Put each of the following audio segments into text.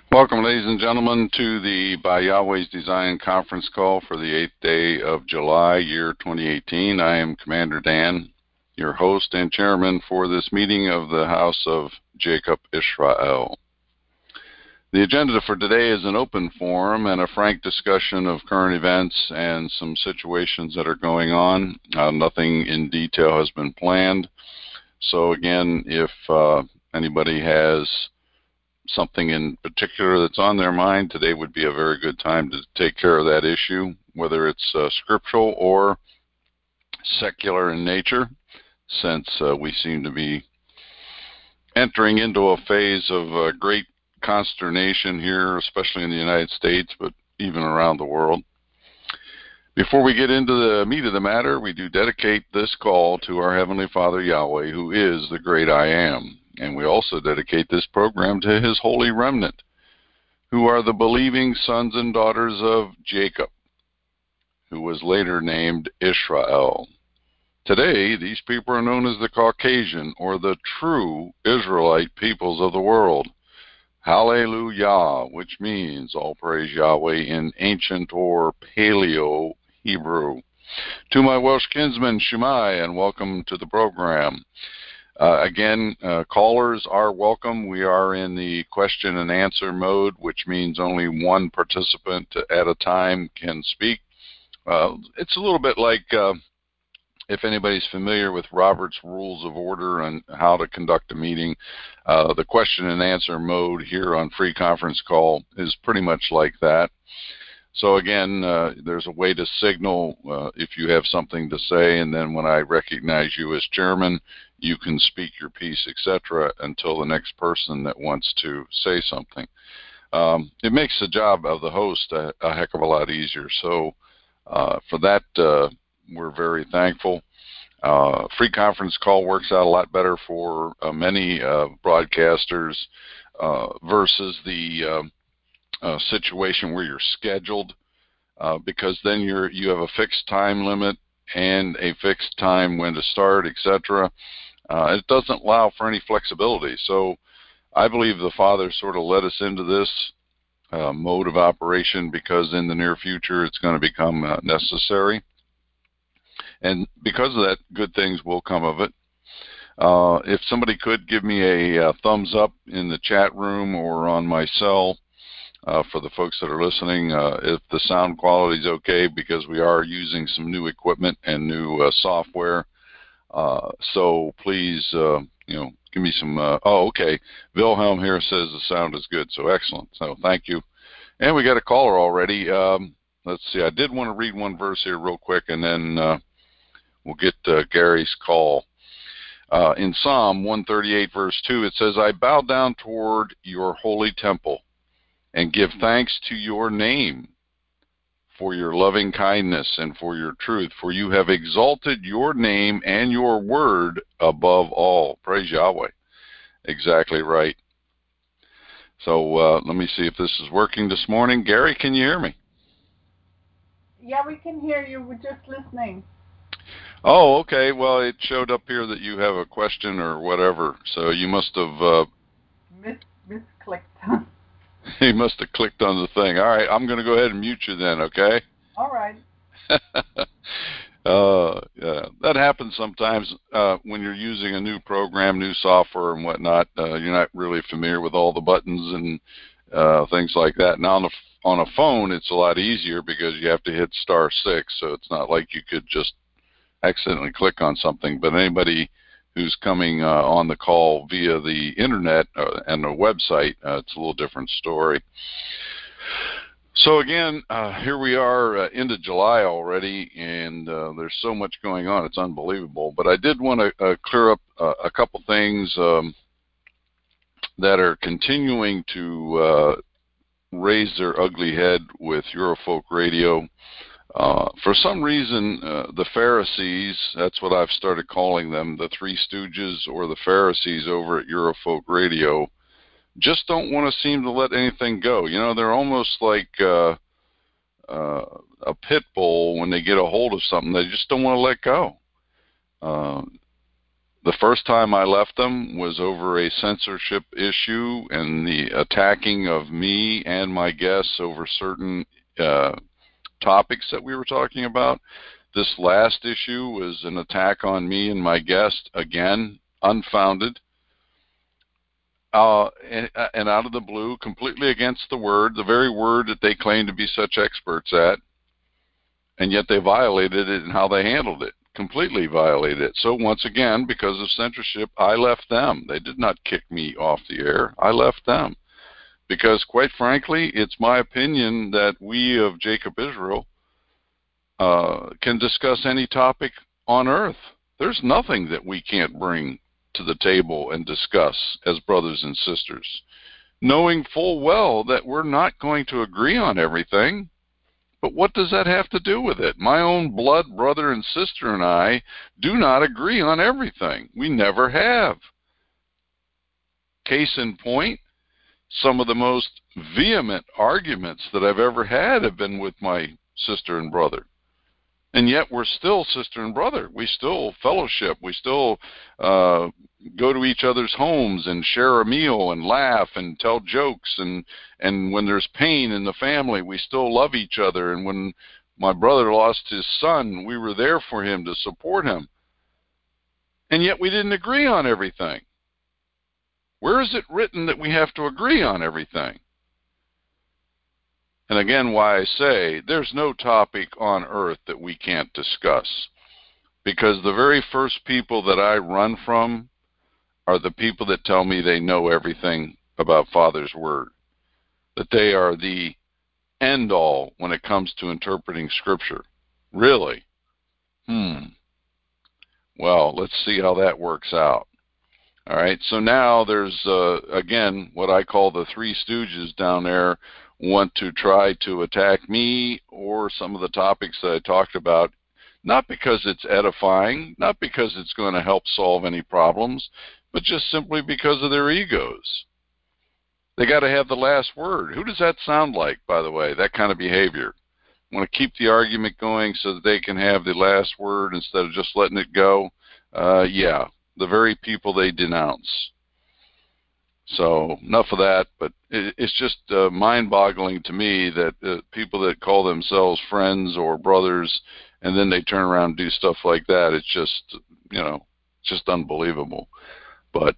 Welcome, ladies and gentlemen, to the By Yahweh's Design conference call for the 8th day of July, year 2018. I am Commander Dan, your host and chairman for this meeting of the House of Jacob Israel. The agenda for today is an open forum and a frank discussion of current events and some situations that are going on. Nothing in detail has been planned. So again, if anybody has something in particular that's on their mind, today would be a very good time to take care of that issue, whether it's scriptural or secular in nature, since we seem to be entering into a phase of great consternation here, especially in the United States, but even around the world. Before we get into the meat of the matter, we do dedicate this call to our Heavenly Father Yahweh, who is the great I Am. And we also dedicate this program to His holy remnant, who are the believing sons and daughters of Jacob, who was later named Israel. Today, these people are known as the Caucasian, or the true Israelite peoples of the world. Hallelujah, which means all praise Yahweh in ancient or Paleo Hebrew. To my Welsh kinsmen, Shemai, and welcome to the program. Again, callers are welcome. We are in the question and answer mode, which means only one participant at a time can speak. It's a little bit like if anybody's familiar with Robert's Rules of Order and how to conduct a meeting, the question and answer mode here on Free Conference Call is pretty much like that. So again, there's a way to signal if you have something to say, and then when I recognize you as chairman, you can speak your piece, etc., until the next person that wants to say something. It makes the job of the host a heck of a lot easier. So for that, we're very thankful. Free conference call works out a lot better for many broadcasters versus the situation where you're scheduled, because then you have a fixed time limit and a fixed time when to start, etc. It doesn't allow for any flexibility. So I believe the Father sort of led us into this mode of operation because in the near future it's going to become necessary. And because of that, good things will come of it. If somebody could give me a thumbs up in the chat room or on my cell for the folks that are listening, if the sound quality is okay, because we are using some new equipment and new software. So please, give me some, okay. Wilhelm here says the sound is good, so excellent. So thank you. And we got a caller already. Let's see, I did want to read one verse here real quick, and then we'll get Gary's call. In Psalm 138, verse 2, it says, I bow down toward your holy temple and give thanks to your name for your loving kindness and for your truth, for you have exalted your name and your word above all. Praise Yahweh. Exactly right. So let me see if this is working this morning. Gary, can you hear me? Yeah, we can hear you. We're just listening. Oh, okay. Well, it showed up here that you have a question or whatever, so you must have misclicked. you must have clicked on the thing. All right, I'm going to go ahead and mute you then, okay? All right. Yeah, that happens sometimes when you're using a new program, new software and whatnot. You're not really familiar with all the buttons and things like that. Now on a phone, it's a lot easier because you have to hit *6, so it's not like you could just accidentally click on something. But anybody who's coming on the call via the internet and the website, it's a little different story. So again, here we are into July already, and there's so much going on. It's unbelievable. But I did want to clear up a couple things that are continuing to raise their ugly head with Eurofolk Radio. For some reason, the Pharisees, that's what I've started calling them, the Three Stooges or the Pharisees over at Eurofolk Radio, just don't want to seem to let anything go. You know, they're almost like a pit bull when they get a hold of something. They just don't want to let go. The first time I left them was over a censorship issue and the attacking of me and my guests over certain topics that we were talking about. This last issue was an attack on me and my guest, again, unfounded, and out of the blue, completely against the very word that they claim to be such experts at, and yet they violated it in how they handled it. Completely violated it. So once again, because of censorship, I left them. They did not kick me off the air. I left them. Because quite frankly, it's my opinion that we of Jacob Israel can discuss any topic on earth. There's nothing that we can't bring to the table and discuss as brothers and sisters, knowing full well that we're not going to agree on everything. But what does that have to do with it? My own blood brother and sister and I do not agree on everything. We never have. Case in point, some of the most vehement arguments that I've ever had have been with my sister and brother. And yet we're still sister and brother. We still fellowship. We still go to each other's homes and share a meal and laugh and tell jokes. And when there's pain in the family, we still love each other. And when my brother lost his son, we were there for him to support him. And yet we didn't agree on everything. Where is it written that we have to agree on everything? And again, why I say there's no topic on earth that we can't discuss. Because the very first people that I run from are the people that tell me they know everything about Father's Word. That they are the end all when it comes to interpreting Scripture. Really? Well, let's see how that works out. All right, so now there's, again, what I call the Three Stooges down there want to try to attack me or some of the topics that I talked about, not because it's edifying, not because it's going to help solve any problems, but just simply because of their egos. They got to have the last word. Who does that sound like, by the way, that kind of behavior? Want to keep the argument going so that they can have the last word instead of just letting it go? Yeah, the very people they denounce. So enough of that, but it's just mind-boggling to me that people that call themselves friends or brothers and then they turn around and do stuff like that, it's just, just unbelievable. But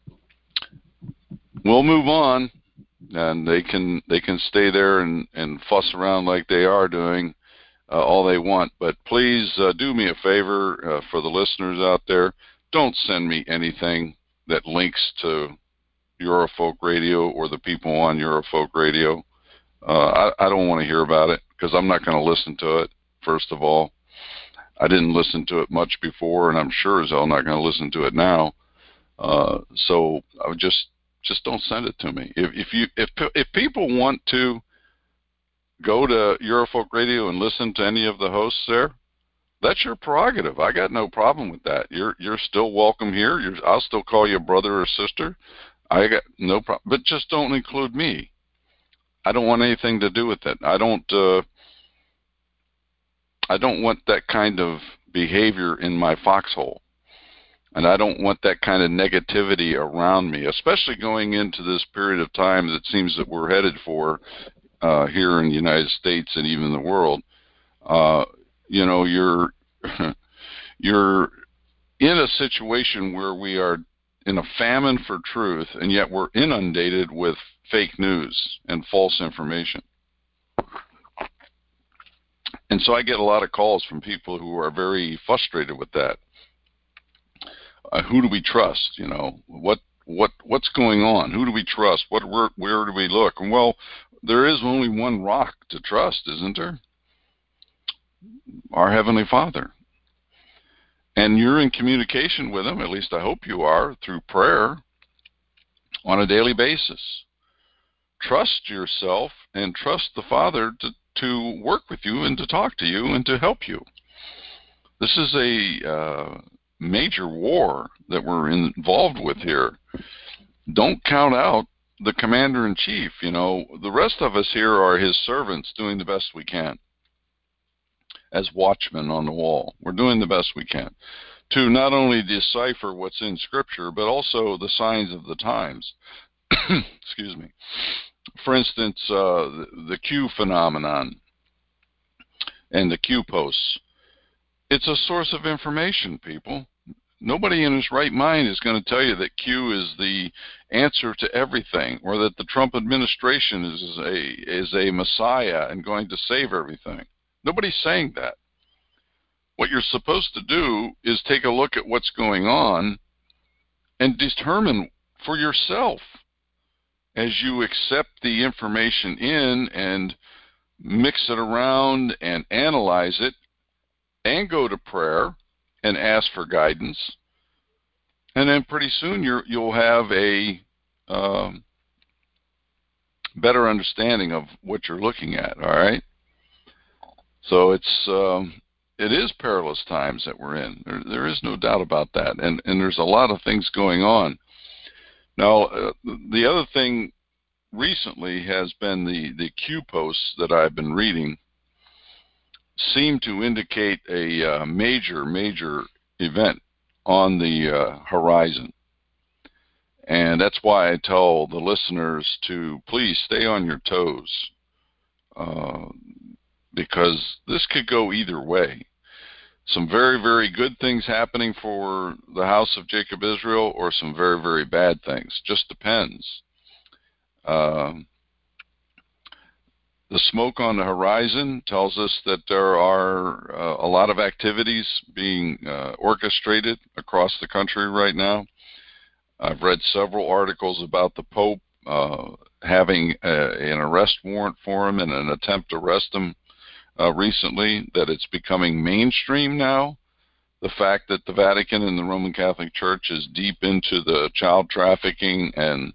we'll move on, and they can stay there and fuss around like they are doing all they want. But please do me a favor for the listeners out there. Don't send me anything that links to Eurofolk Radio or the people on Eurofolk Radio. I don't want to hear about it because I'm not going to listen to it, first of all. I didn't listen to it much before, and I'm sure as hell not going to listen to it now. So I would just don't send it to me. If people want to go to Eurofolk Radio and listen to any of the hosts there, that's your prerogative. I got no problem with that. You're still welcome here. I'll still call you brother or sister. I got no problem, but just don't include me. I don't want anything to do with it. I don't want that kind of behavior in my foxhole, and I don't want that kind of negativity around me, especially going into this period of time that seems that we're headed for here in the United States and even the world. You're in a situation where we are in a famine for truth, and yet we're inundated with fake news and false information. And so I get a lot of calls from people who are very frustrated with that. Who do we trust? What's going on? Who do we trust? Where do we look? And well, there is only one rock to trust, isn't there? Our Heavenly Father. And you're in communication with Him, at least I hope you are, through prayer on a daily basis. Trust yourself and trust the Father to work with you and to talk to you and to help you. This is a major war that we're involved with here. Don't count out the Commander-in-Chief. The rest of us here are His servants doing the best we can as watchmen on the wall. We're doing the best we can. to not only decipher what's in Scripture, but also the signs of the times. Excuse me. For instance, the Q phenomenon and the Q posts. It's a source of information, people. Nobody in his right mind is going to tell you that Q is the answer to everything, or that the Trump administration is a messiah and going to save everything. Nobody's saying that. What you're supposed to do is take a look at what's going on and determine for yourself, as you accept the information in and mix it around and analyze it, and go to prayer and ask for guidance. And then pretty soon you'll have a better understanding of what you're looking at, all right? So it is perilous times that we're in. There is no doubt about that. And there's a lot of things going on. Now, the other thing recently has been the Q posts that I've been reading seem to indicate a major event on the horizon. And that's why I tell the listeners to please stay on your toes, because this could go either way. Some very, very good things happening for the house of Jacob Israel, or some very, very bad things. Just depends. The smoke on the horizon tells us that there are a lot of activities being orchestrated across the country right now. I've read several articles about the Pope having an arrest warrant for him and an attempt to arrest him recently, that it's becoming mainstream now. The fact that the Vatican and the Roman Catholic Church is deep into the child trafficking and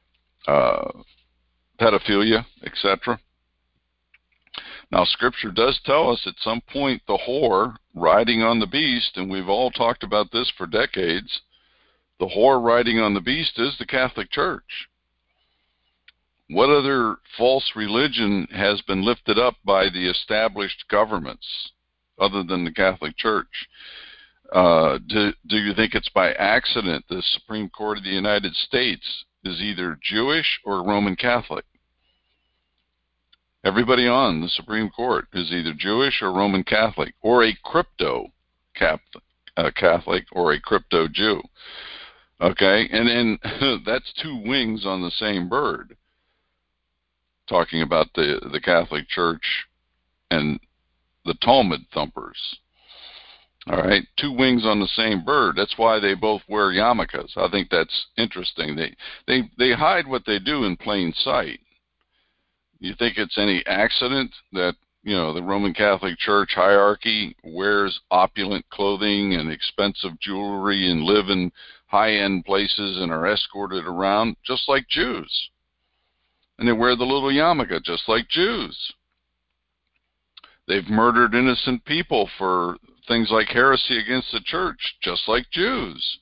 pedophilia, etc. Now, Scripture does tell us at some point the whore riding on the beast, and we've all talked about this for decades, the whore riding on the beast is the Catholic Church. What other false religion has been lifted up by the established governments other than the Catholic Church? Do you think it's by accident the Supreme Court of the United States is either Jewish or Roman Catholic? Everybody on the Supreme Court is either Jewish or Roman Catholic, or a crypto Catholic, or a crypto Jew. Okay, and then that's two wings on the same bird. Talking about the Catholic Church and the Talmud thumpers. All right, two wings on the same bird. That's why they both wear yarmulkes. I think that's interesting. They hide what they do in plain sight. You think it's any accident that, you know, the Roman Catholic Church hierarchy wears opulent clothing and expensive jewelry and live in high-end places and are escorted around just like Jews? And they wear the little yarmulke just like Jews. They've murdered innocent people for things like heresy against the church just like Jews.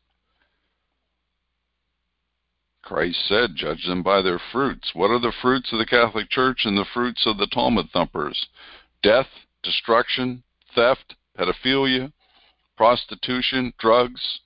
Christ said, judge them by their fruits. What are the fruits of the Catholic Church and the fruits of the Talmud thumpers? Death, destruction, theft, pedophilia, prostitution, drugs,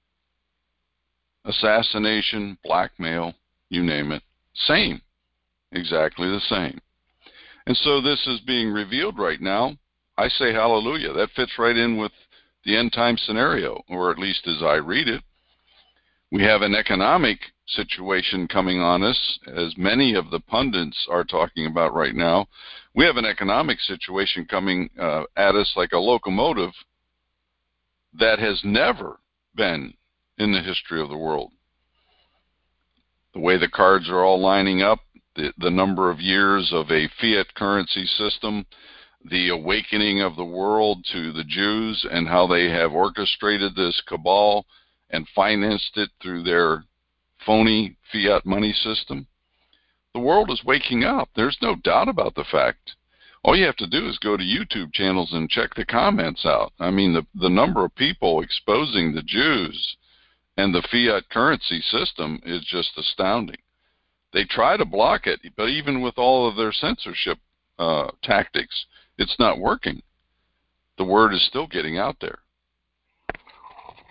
assassination, blackmail, you name it. Same. Exactly the same. And so this is being revealed right now. I say hallelujah. That fits right in with the end time scenario, or at least as I read it. We have an economic situation coming on us, as many of the pundits are talking about right now. We have an economic situation coming at us like a locomotive that has never been in the history of the world. The way the cards are all lining up, the number of years of a fiat currency system, the awakening of the world to the Jews and how they have orchestrated this cabal and financed it through their phony fiat money system. The world is waking up. There's no doubt about the fact. All you have to do is go to YouTube channels and check the comments out. I mean, the number of people exposing the Jews and the fiat currency system is just astounding. They try to block it, but even with all of their censorship tactics, it's not working. The word is still getting out there.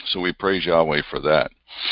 So we praise Yahweh for that.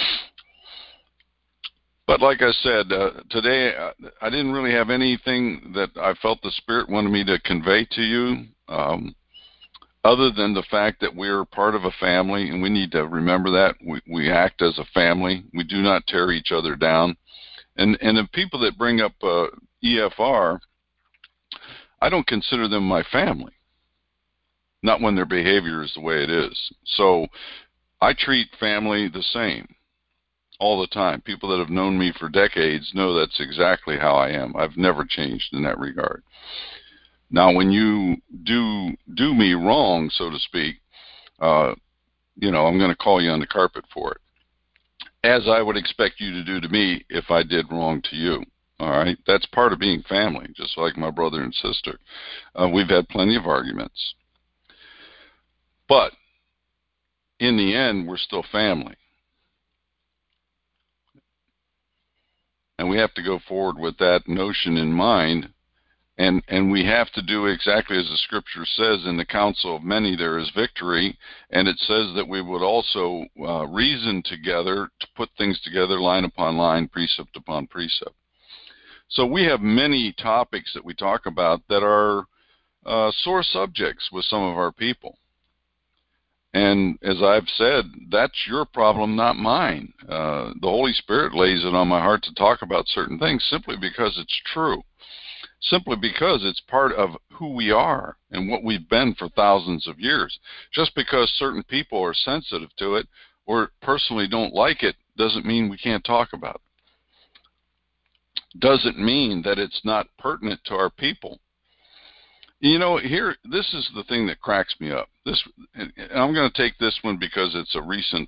But like I said, today I didn't really have anything that I felt the Spirit wanted me to convey to you, other than the fact that we're part of a family, and we need to remember that. We act as a family. We do not tear each other down. And the people that bring up EFR, I don't consider them my family, not when their behavior is the way it is. So I treat family the same all the time. People that have known me for decades know that's exactly how I am. I've never changed in that regard. Now, when you do me wrong, so to speak, I'm going to call you on the carpet for it, as I would expect you to do to me if I did wrong to you. All right? That's part of being family, just like my brother and sister. We've had plenty of arguments. But in the end, we're still family. And we have to go forward with that notion in mind. And we have to do exactly as the scripture says, in the counsel of many there is victory. And it says that we would also reason together to put things together line upon line, precept upon precept. So we have many topics that we talk about that are sore subjects with some of our people. And as I've said, that's your problem, not mine. The Holy Spirit lays it on my heart to talk about certain things simply because it's true. Simply because it's part of who we are and what we've been for thousands of years. Just because certain people are sensitive to it or personally don't like it doesn't mean we can't talk about it. Doesn't mean that it's not pertinent to our people. Here, this is the thing that cracks me up. And I'm going to take this one because it's a recent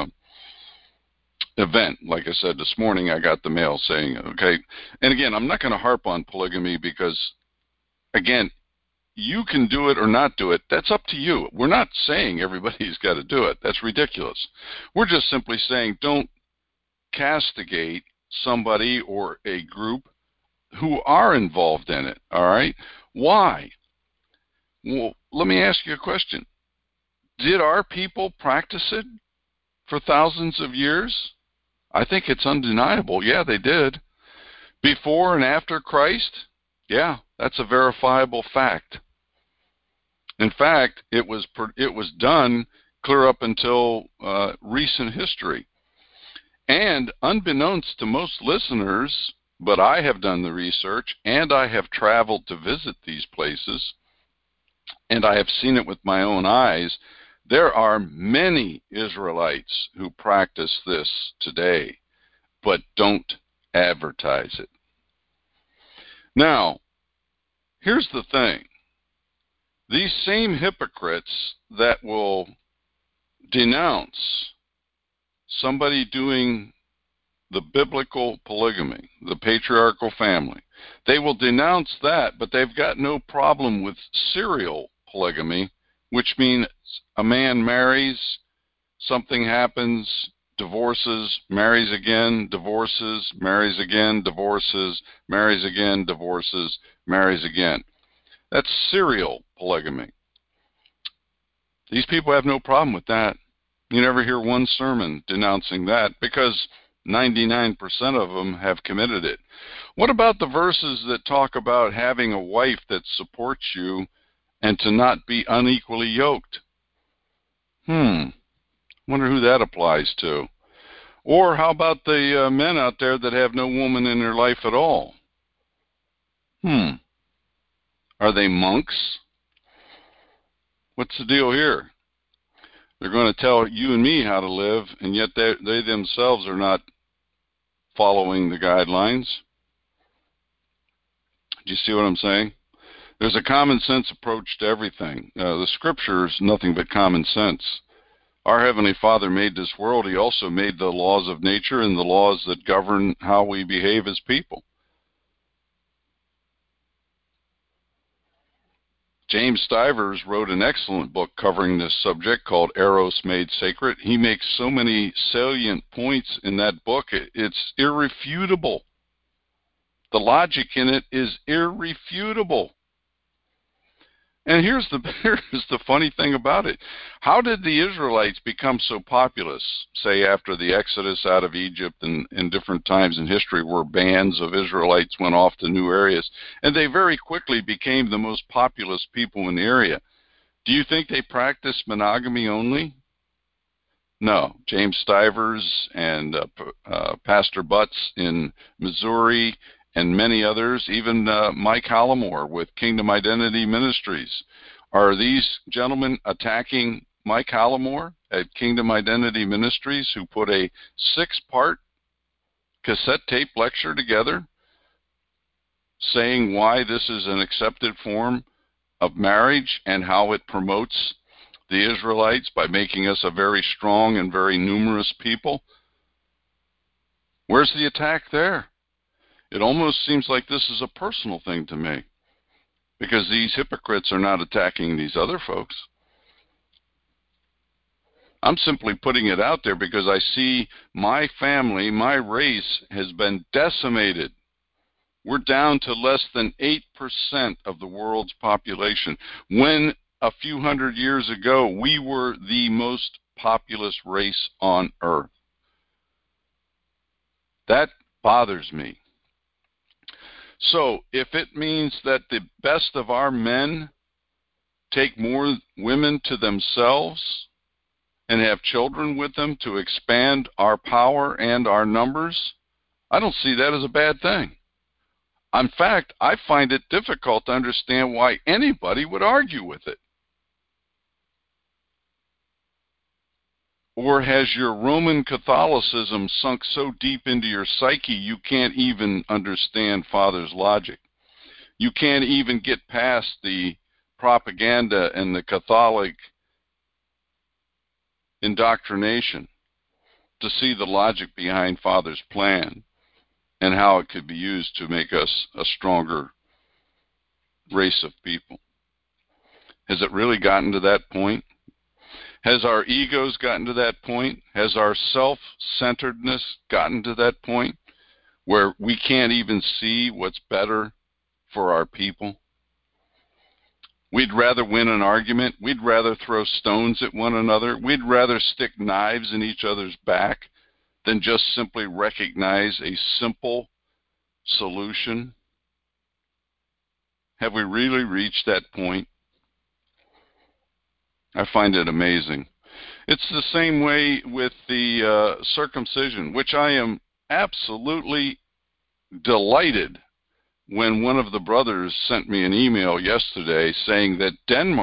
event. Like I said, this morning I got the mail saying, okay, and again, I'm not going to harp on polygamy because, again, you can do it or not do it. That's up to you. We're not saying everybody's got to do it. That's ridiculous. We're just simply saying don't castigate somebody or a group who are involved in it, all right? Why? Well, let me ask you a question. Did our people practice it for thousands of years? I think it's undeniable. Yeah, they did. Before and after Christ? Yeah, that's a verifiable fact. In fact, it was done clear up until recent history. And unbeknownst to most listeners, but I have done the research and I have traveled to visit these places, and I have seen it with my own eyes, there are many Israelites who practice this today, but don't advertise it. Now, here's the thing. These same hypocrites that will denounce somebody doing the biblical polygamy, the patriarchal family, they will denounce that, but they've got no problem with serial polygamy, which means a man marries, something happens, divorces, marries again, divorces, marries again, divorces, marries again, divorces, marries again. That's serial polygamy. These people have no problem with that. You never hear one sermon denouncing that because 99% of them have committed it. What about the verses that talk about having a wife that supports you and to not be unequally yoked? Wonder who that applies to. Or how about the men out there that have no woman in their life at all? Are they monks? What's the deal here? They're going to tell you and me how to live, and yet they themselves are not following the guidelines. Do you see what I'm saying? There's a common sense approach to everything. The scripture is nothing but common sense. Our Heavenly Father made this world. He also made the laws of nature and the laws that govern how we behave as people. James Stivers wrote an excellent book covering this subject called Eros Made Sacred. He makes so many salient points in that book, it's irrefutable. The logic in it is irrefutable. And here's the here's the funny thing about it. How did the Israelites become so populous, say after the Exodus out of Egypt and in different times in history where bands of Israelites went off to new areas, and they very quickly became the most populous people in the area? Do you think they practiced monogamy only? No. James Stivers and Pastor Butts in Missouri and many others, even Mike Hallamore with Kingdom Identity Ministries. Are these gentlemen attacking Mike Hallamore at Kingdom Identity Ministries, who put a 6-part cassette tape lecture together saying why this is an accepted form of marriage and how it promotes the Israelites by making us a very strong and very numerous people? Where's the attack there? It almost seems like this is a personal thing to me, because these hypocrites are not attacking these other folks. I'm simply putting it out there because I see my family, my race has been decimated. We're down to less than 8% of the world's population, when a few hundred years ago we were the most populous race on earth. That bothers me. So if it means that the best of our men take more women to themselves and have children with them to expand our power and our numbers, I don't see that as a bad thing. In fact, I find it difficult to understand why anybody would argue with it. Or has your Roman Catholicism sunk so deep into your psyche you can't even understand Father's logic? You can't even get past the propaganda and the Catholic indoctrination to see the logic behind Father's plan and how it could be used to make us a stronger race of people. Has it really gotten to that point? Has our egos gotten to that point? Has our self-centeredness gotten to that point where we can't even see what's better for our people? We'd rather win an argument. We'd rather throw stones at one another. We'd rather stick knives in each other's back than just simply recognize a simple solution. Have we really reached that point? I find it amazing. It's the same way with the circumcision, which I am absolutely delighted when one of the brothers sent me an email yesterday saying that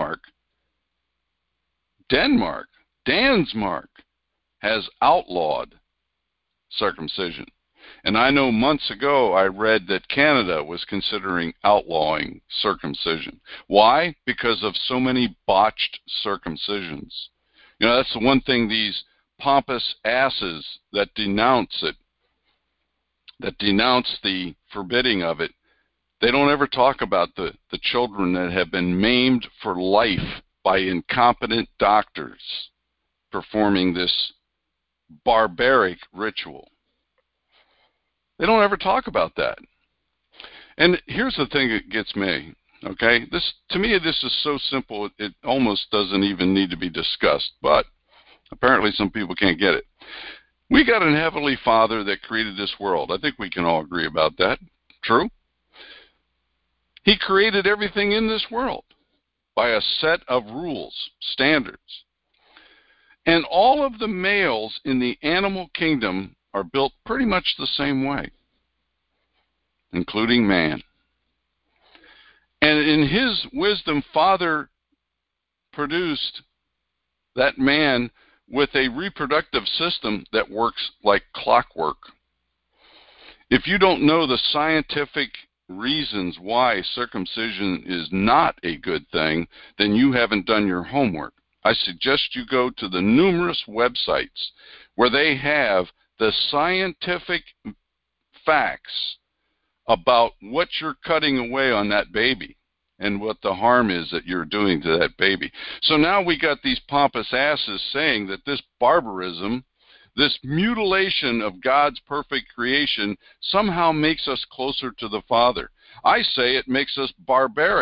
Denmark has outlawed circumcision. And I know months ago I read that Canada was considering outlawing circumcision. Why? Because of so many botched circumcisions. You know, that's the one thing these pompous asses that denounce it, that denounce the forbidding of it, they don't ever talk about the children that have been maimed for life by incompetent doctors performing this barbaric ritual. They don't ever talk about that. And here's the thing that gets me, okay? To me, this is so simple, it almost doesn't even need to be discussed, but apparently some people can't get it. We got an Heavenly Father that created this world. I think we can all agree about that. True? He created everything in this world by a set of rules, standards. And all of the males in the animal kingdom are built pretty much the same way, including man. And in his wisdom, Father produced that man with a reproductive system that works like clockwork. If you don't know the scientific reasons why circumcision is not a good thing, then you haven't done your homework. I suggest you go to the numerous websites where they have the scientific facts about what you're cutting away on that baby and what the harm is that you're doing to that baby. So now we got these pompous asses saying that this barbarism, this mutilation of God's perfect creation somehow makes us closer to the Father. I say it makes us barbaric.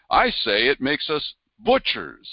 I say it makes us butchers.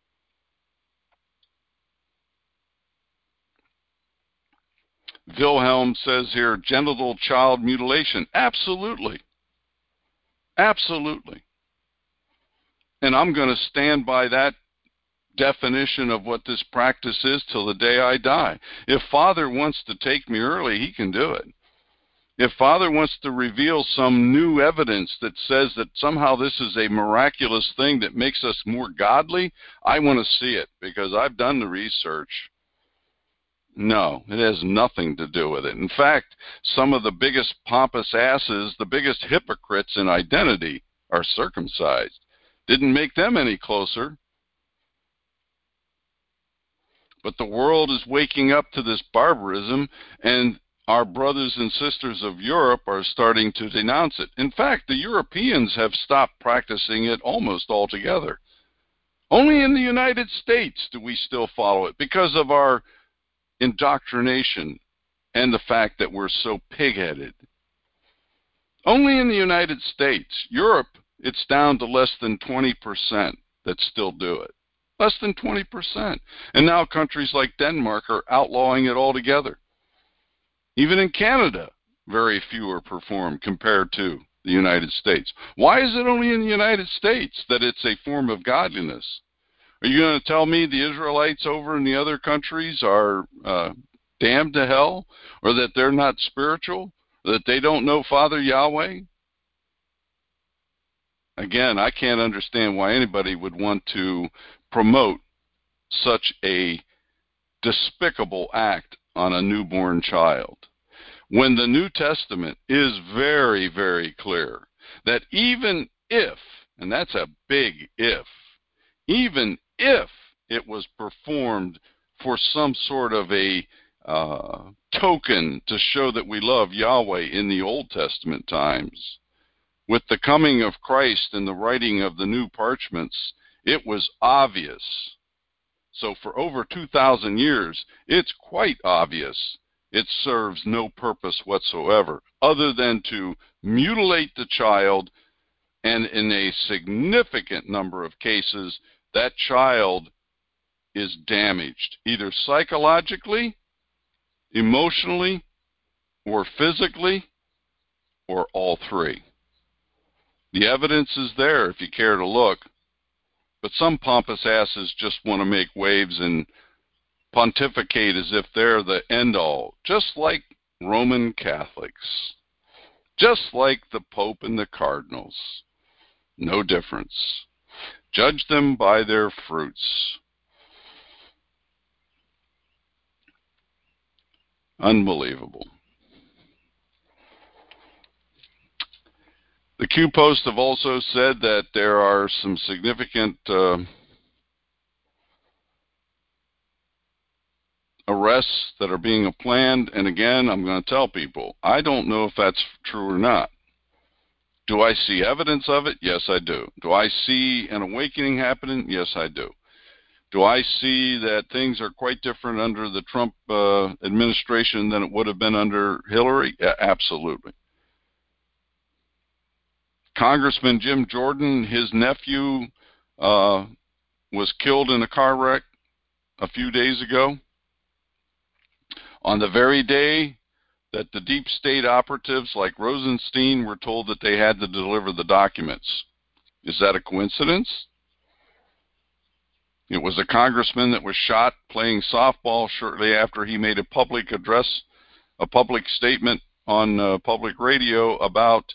Wilhelm says here, genital child mutilation. Absolutely. Absolutely. And I'm going to stand by that definition of what this practice is till the day I die. If Father wants to take me early, he can do it. If Father wants to reveal some new evidence that says that somehow this is a miraculous thing that makes us more godly, I want to see it because I've done the research. No, it has nothing to do with it. In fact, some of the biggest pompous asses, the biggest hypocrites in identity, are circumcised. Didn't make them any closer. But the world is waking up to this barbarism, and our brothers and sisters of Europe are starting to denounce it. In fact, the Europeans have stopped practicing it almost altogether. Only in the United States do we still follow it because of our indoctrination and the fact that we're so pig-headed. Only in the United States. Europe, it's down to less than 20% that still do it. Less than 20%. And now countries like Denmark are outlawing it altogether. Even in Canada, very few are performed compared to the United States. Why is it only in the United States that it's a form of godliness? Are you going to tell me the Israelites over in the other countries are damned to hell, or that they're not spiritual, or that they don't know Father Yahweh? Again, I can't understand why anybody would want to promote such a despicable act on a newborn child, when the New Testament is very, very clear that even if, and that's a big if, even if it was performed for some sort of a token to show that we love Yahweh in the Old Testament times, with the coming of Christ and the writing of the new parchments, it was obvious. So for over 2,000 years, it's quite obvious it serves no purpose whatsoever other than to mutilate the child, and in a significant number of cases, that child is damaged, either psychologically, emotionally, or physically, or all three. The evidence is there if you care to look, but some pompous asses just want to make waves and pontificate as if they're the end-all, just like Roman Catholics, just like the Pope and the Cardinals. No difference. Judge them by their fruits. Unbelievable. The Q Post have also said that there are some significant arrests that are being planned, and again, I'm going to tell people, I don't know if that's true or not. Do I see evidence of it? Yes, I do. Do I see an awakening happening? Yes, I do. Do I see that things are quite different under the Trump administration than it would have been under Hillary? Yeah, absolutely. Congressman Jim Jordan, his nephew, was killed in a car wreck a few days ago, on the very day that the deep state operatives like Rosenstein were told that they had to deliver the documents. Is that a coincidence? It was a congressman that was shot playing softball shortly after he made a public address, a public statement on public radio about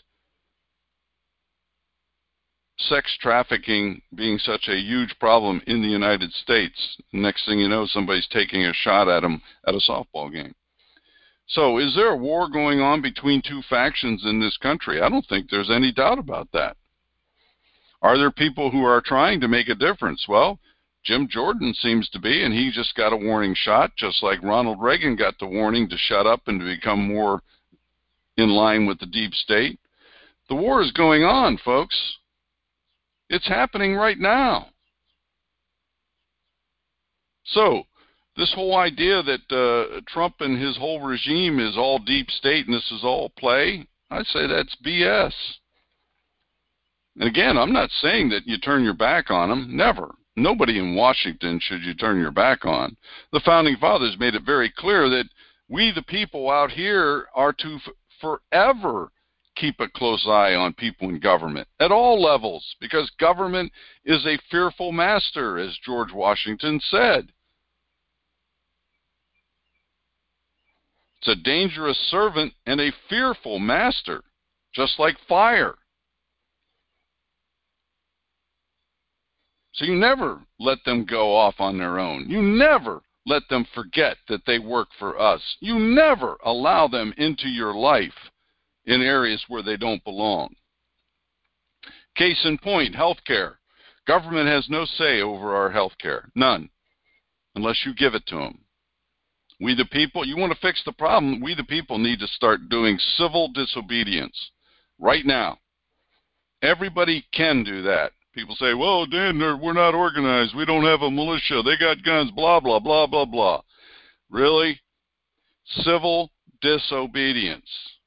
sex trafficking being such a huge problem in the United States. Next thing you know, somebody's taking a shot at him at a softball game. So is there a war going on between two factions in this country? I don't think there's any doubt about that. Are there people who are trying to make a difference? Well, Jim Jordan seems to be, and he just got a warning shot, just like Ronald Reagan got the warning to shut up and to become more in line with the deep state. The war is going on, folks. It's happening right now. So, this whole idea that Trump and his whole regime is all deep state and this is all play, I say that's BS. And again, I'm not saying that you turn your back on them. Never. Nobody in Washington should you turn your back on. The Founding Fathers made it very clear that we, the people out here, are to forever keep a close eye on people in government at all levels, because government is a fearful master, as George Washington said. It's a dangerous servant and a fearful master, just like fire. So you never let them go off on their own. You never let them forget that they work for us. You never allow them into your life in areas where they don't belong. Case in point, healthcare. Government has no say over our healthcare. None. Unless you give it to them. We the people, you want to fix the problem, we the people need to start doing civil disobedience right now. Everybody can do that. People say, well, Dan, we're not organized. We don't have a militia. They got guns, blah, blah, blah, blah, blah. Really? Civil disobedience.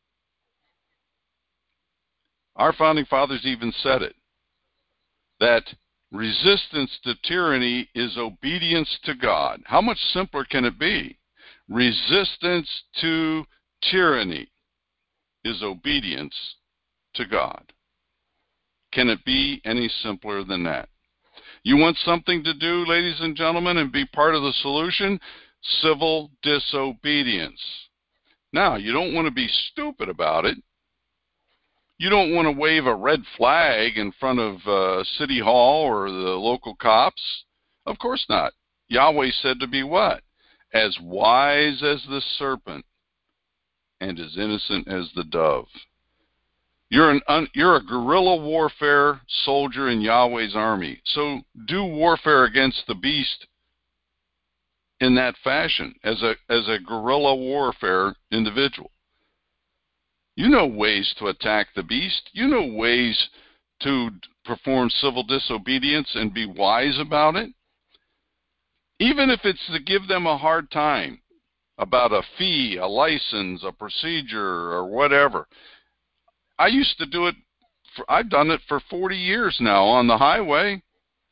Our Founding Fathers even said it, that resistance to tyranny is obedience to God. How much simpler can it be? Resistance to tyranny is obedience to God. Can it be any simpler than that? You want something to do, ladies and gentlemen, and be part of the solution? Civil disobedience. Now, you don't want to be stupid about it. You don't want to wave a red flag in front of City Hall or the local cops. Of course not. Yahweh said to be what? As wise as the serpent and as innocent as the dove. You're a guerrilla warfare soldier in Yahweh's army. So do warfare against the beast in that fashion, as a guerrilla warfare individual. You know ways to attack the beast. You know ways to perform civil disobedience and be wise about it. Even if it's to give them a hard time about a fee, a license, a procedure, or whatever. I used to do it, I've done it for 40 years now on the highway.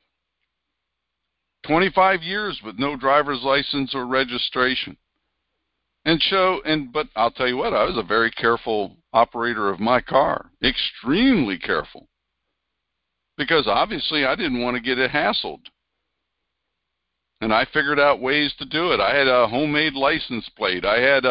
25 years with no driver's license or registration. But I'll tell you what, I was a very careful operator of my car. Extremely careful. Because obviously I didn't want to get it hassled. And I figured out ways to do it. I had a homemade license plate. I had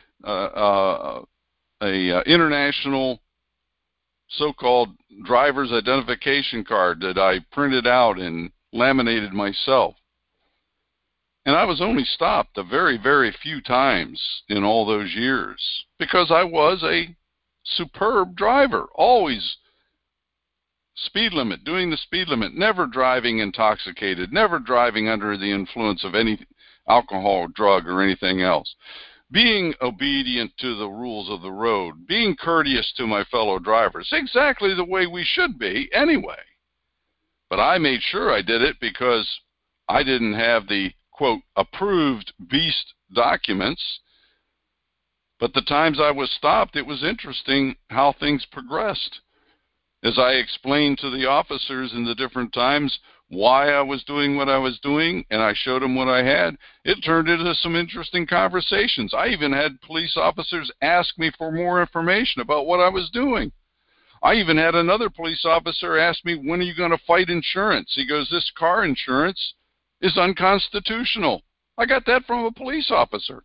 a international so-called driver's identification card that I printed out and laminated myself. And I was only stopped a very, very few times in all those years because I was a superb driver, always speed limit, doing the speed limit, never driving intoxicated, never driving under the influence of any alcohol, drug, or anything else. Being obedient to the rules of the road, being courteous to my fellow drivers, exactly the way we should be anyway. But I made sure I did it because I didn't have the, quote, approved beast documents. But the times I was stopped, it was interesting how things progressed. As I explained to the officers in the different times why I was doing what I was doing, and I showed them what I had, it turned into some interesting conversations. I even had police officers ask me for more information about what I was doing. I even had another police officer ask me, when are you going to fight insurance? He goes, this car insurance is unconstitutional. I got that from a police officer.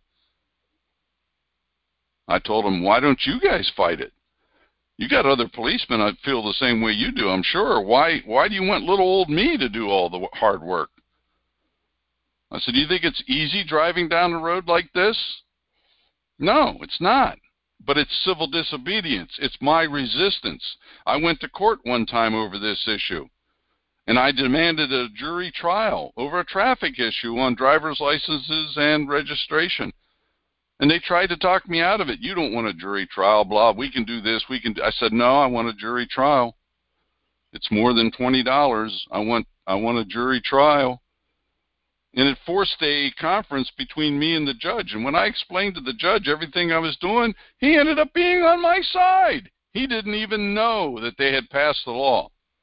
I told him, why don't you guys fight it? You got other policemen that feel the same way you do, I'm sure. Why do you want little old me to do all the hard work? I said, do you think it's easy driving down the road like this? No, it's not. But it's civil disobedience. It's my resistance. I went to court one time over this issue, and I demanded a jury trial over a traffic issue on driver's licenses and registration. And they tried to talk me out of it. You don't want a jury trial, blah, we can do this, I said, no, I want a jury trial. It's more than $20. I want a jury trial. And it forced a conference between me and the judge. And when I explained to the judge everything I was doing, he ended up being on my side. He didn't even know that they had passed the law.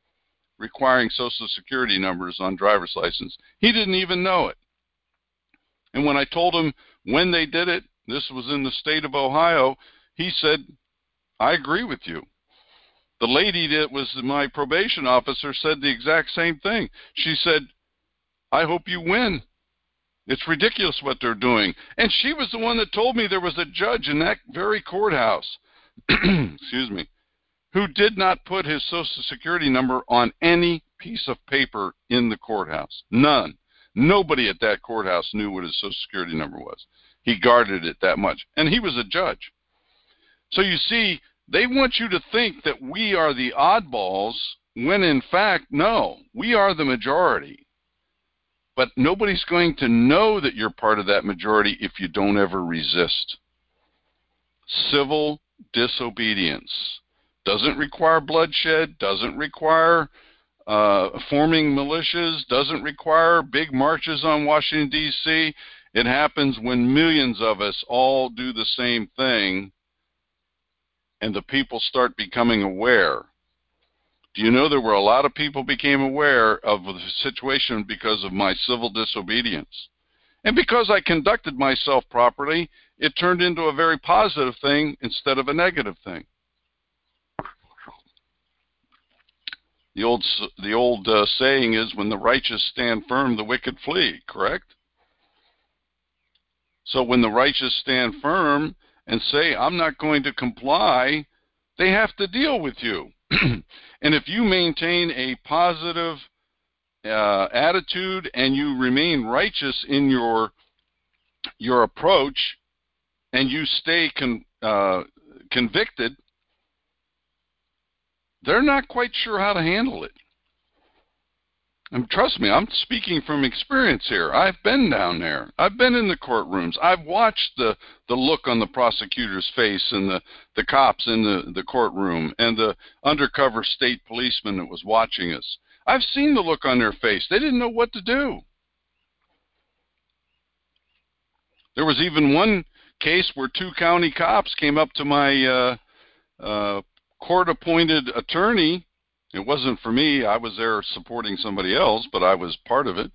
requiring Social Security numbers on driver's license. He didn't even know it. And when I told him when they did it, this was in the state of Ohio, he said, I agree with you. The lady that was my probation officer said the exact same thing. She said, I hope you win. It's ridiculous what they're doing. And she was the one that told me there was a judge in that very courthouse, excuse me, who did not put his Social Security number on any piece of paper in the courthouse. None. Nobody at that courthouse knew what his Social Security number was. He guarded it that much. And he was a judge. So you see, they want you to think that we are the oddballs, when in fact, no, we are the majority. But nobody's going to know that you're part of that majority if you don't ever resist. Civil disobedience doesn't require bloodshed, doesn't require forming militias, doesn't require big marches on Washington, D.C. It happens when millions of us all do the same thing and the people start becoming aware. Do you know there were a lot of people became aware of the situation because of my civil disobedience? And because I conducted myself properly, it turned into a very positive thing instead of a negative thing. The old saying is, when the righteous stand firm, the wicked flee, correct? So when the righteous stand firm and say, I'm not going to comply, they have to deal with you. And if you maintain a positive attitude and you remain righteous in your approach and you stay convicted, they're not quite sure how to handle it. And trust me, I'm speaking from experience here. I've been down there. I've been in the courtrooms. I've watched the look on the prosecutor's face and the cops in the courtroom and the undercover state policeman that was watching us. I've seen the look on their face. They didn't know what to do. There was even one case where 2 county cops came up to my court-appointed attorney. It wasn't for me. I was there supporting somebody else, but I was part of it.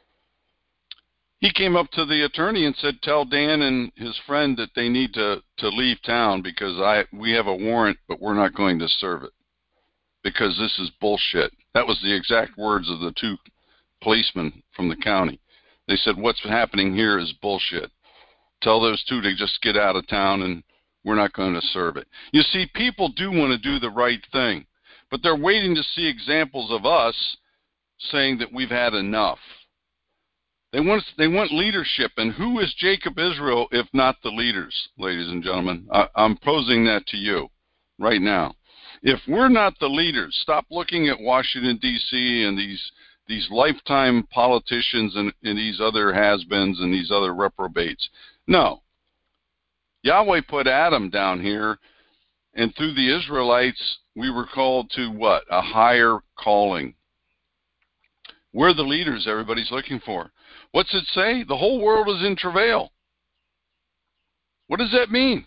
He came up to the attorney and said, tell Dan and his friend that they need to leave town because we have a warrant, but we're not going to serve it because this is bullshit. That was the exact words of the 2 policemen from the county. They said, what's happening here is bullshit. Tell those 2 to just get out of town and we're not going to serve it. You see, people do want to do the right thing, but they're waiting to see examples of us saying that we've had enough. They want leadership, and who is Jacob Israel if not the leaders, ladies and gentlemen? I'm posing that to you right now. If we're not the leaders, stop looking at Washington, D.C. and these lifetime politicians and these other has-beens and these other reprobates. No. Yahweh put Adam down here, and through the Israelites, we were called to what? A higher calling. We're the leaders everybody's looking for. What's it say? The whole world is in travail. What does that mean?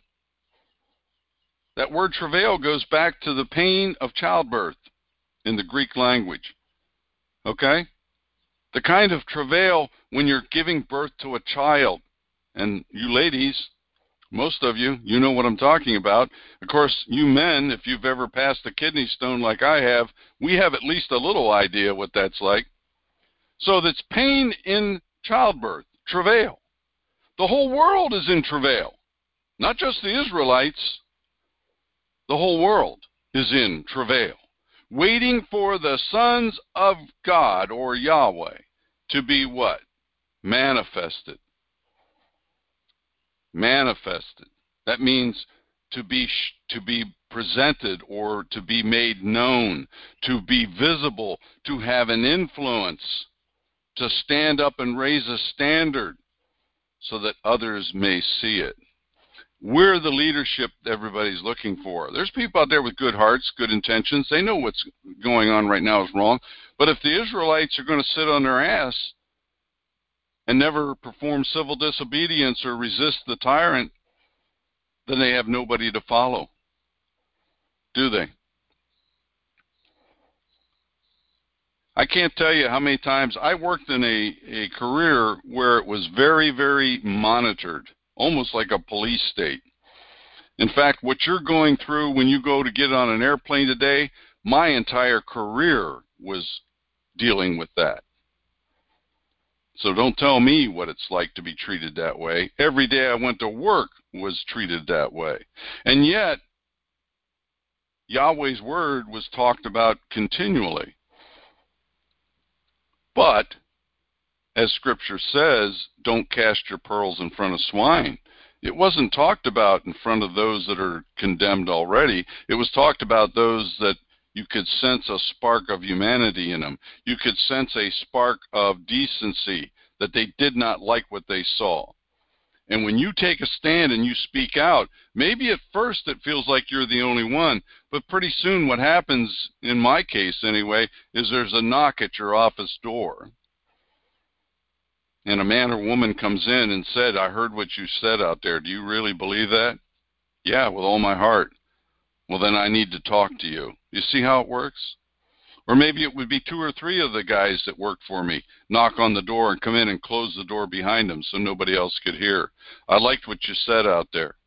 That word travail goes back to the pain of childbirth in the Greek language. Okay? The kind of travail when you're giving birth to a child. And you ladies, most of you, you know what I'm talking about. Of course, you men, if you've ever passed a kidney stone like I have, we have at least a little idea what that's like. So that's pain in childbirth, travail. The whole world is in travail. Not just the Israelites. The whole world is in travail. Waiting for the sons of God, or Yahweh, to be what? Manifested. Manifested. That means to be presented or to be made known, to be visible, to have an influence, to stand up and raise a standard so that others may see it. We're the leadership everybody's looking for. There's people out there with good hearts, good intentions. They know what's going on right now is wrong. But if the Israelites are going to sit on their ass and never perform civil disobedience or resist the tyrant, then they have nobody to follow. Do they? I can't tell you how many times I worked in a career where it was very, very monitored, almost like a police state. In fact, what you're going through when you go to get on an airplane today, my entire career was dealing with that. So don't tell me what it's like to be treated that way. Every day I went to work was treated that way. And yet, Yahweh's word was talked about continually. But, as Scripture says, don't cast your pearls in front of swine. It wasn't talked about in front of those that are condemned already. It was talked about those that you could sense a spark of humanity in them. You could sense a spark of decency, that they did not like what they saw. And when you take a stand and you speak out, maybe at first it feels like you're the only one, but pretty soon what happens, in my case anyway, is there's a knock at your office door. And a man or woman comes in and said, I heard what you said out there. Do you really believe that? Yeah, with all my heart. Well, then I need to talk to you. You see how it works? Or maybe it would be 2 or 3 of the guys that work for me knock on the door and come in and close the door behind them so nobody else could hear. I liked what you said out there.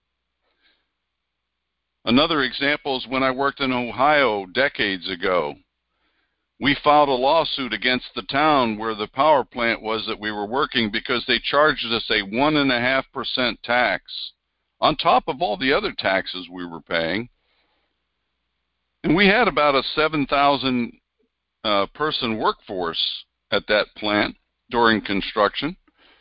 Another example is when I worked in Ohio decades ago. We filed a lawsuit against the town where the power plant was that we were working because they charged us a 1.5% tax on top of all the other taxes we were paying. And we had about a 7,000 person workforce at that plant during construction.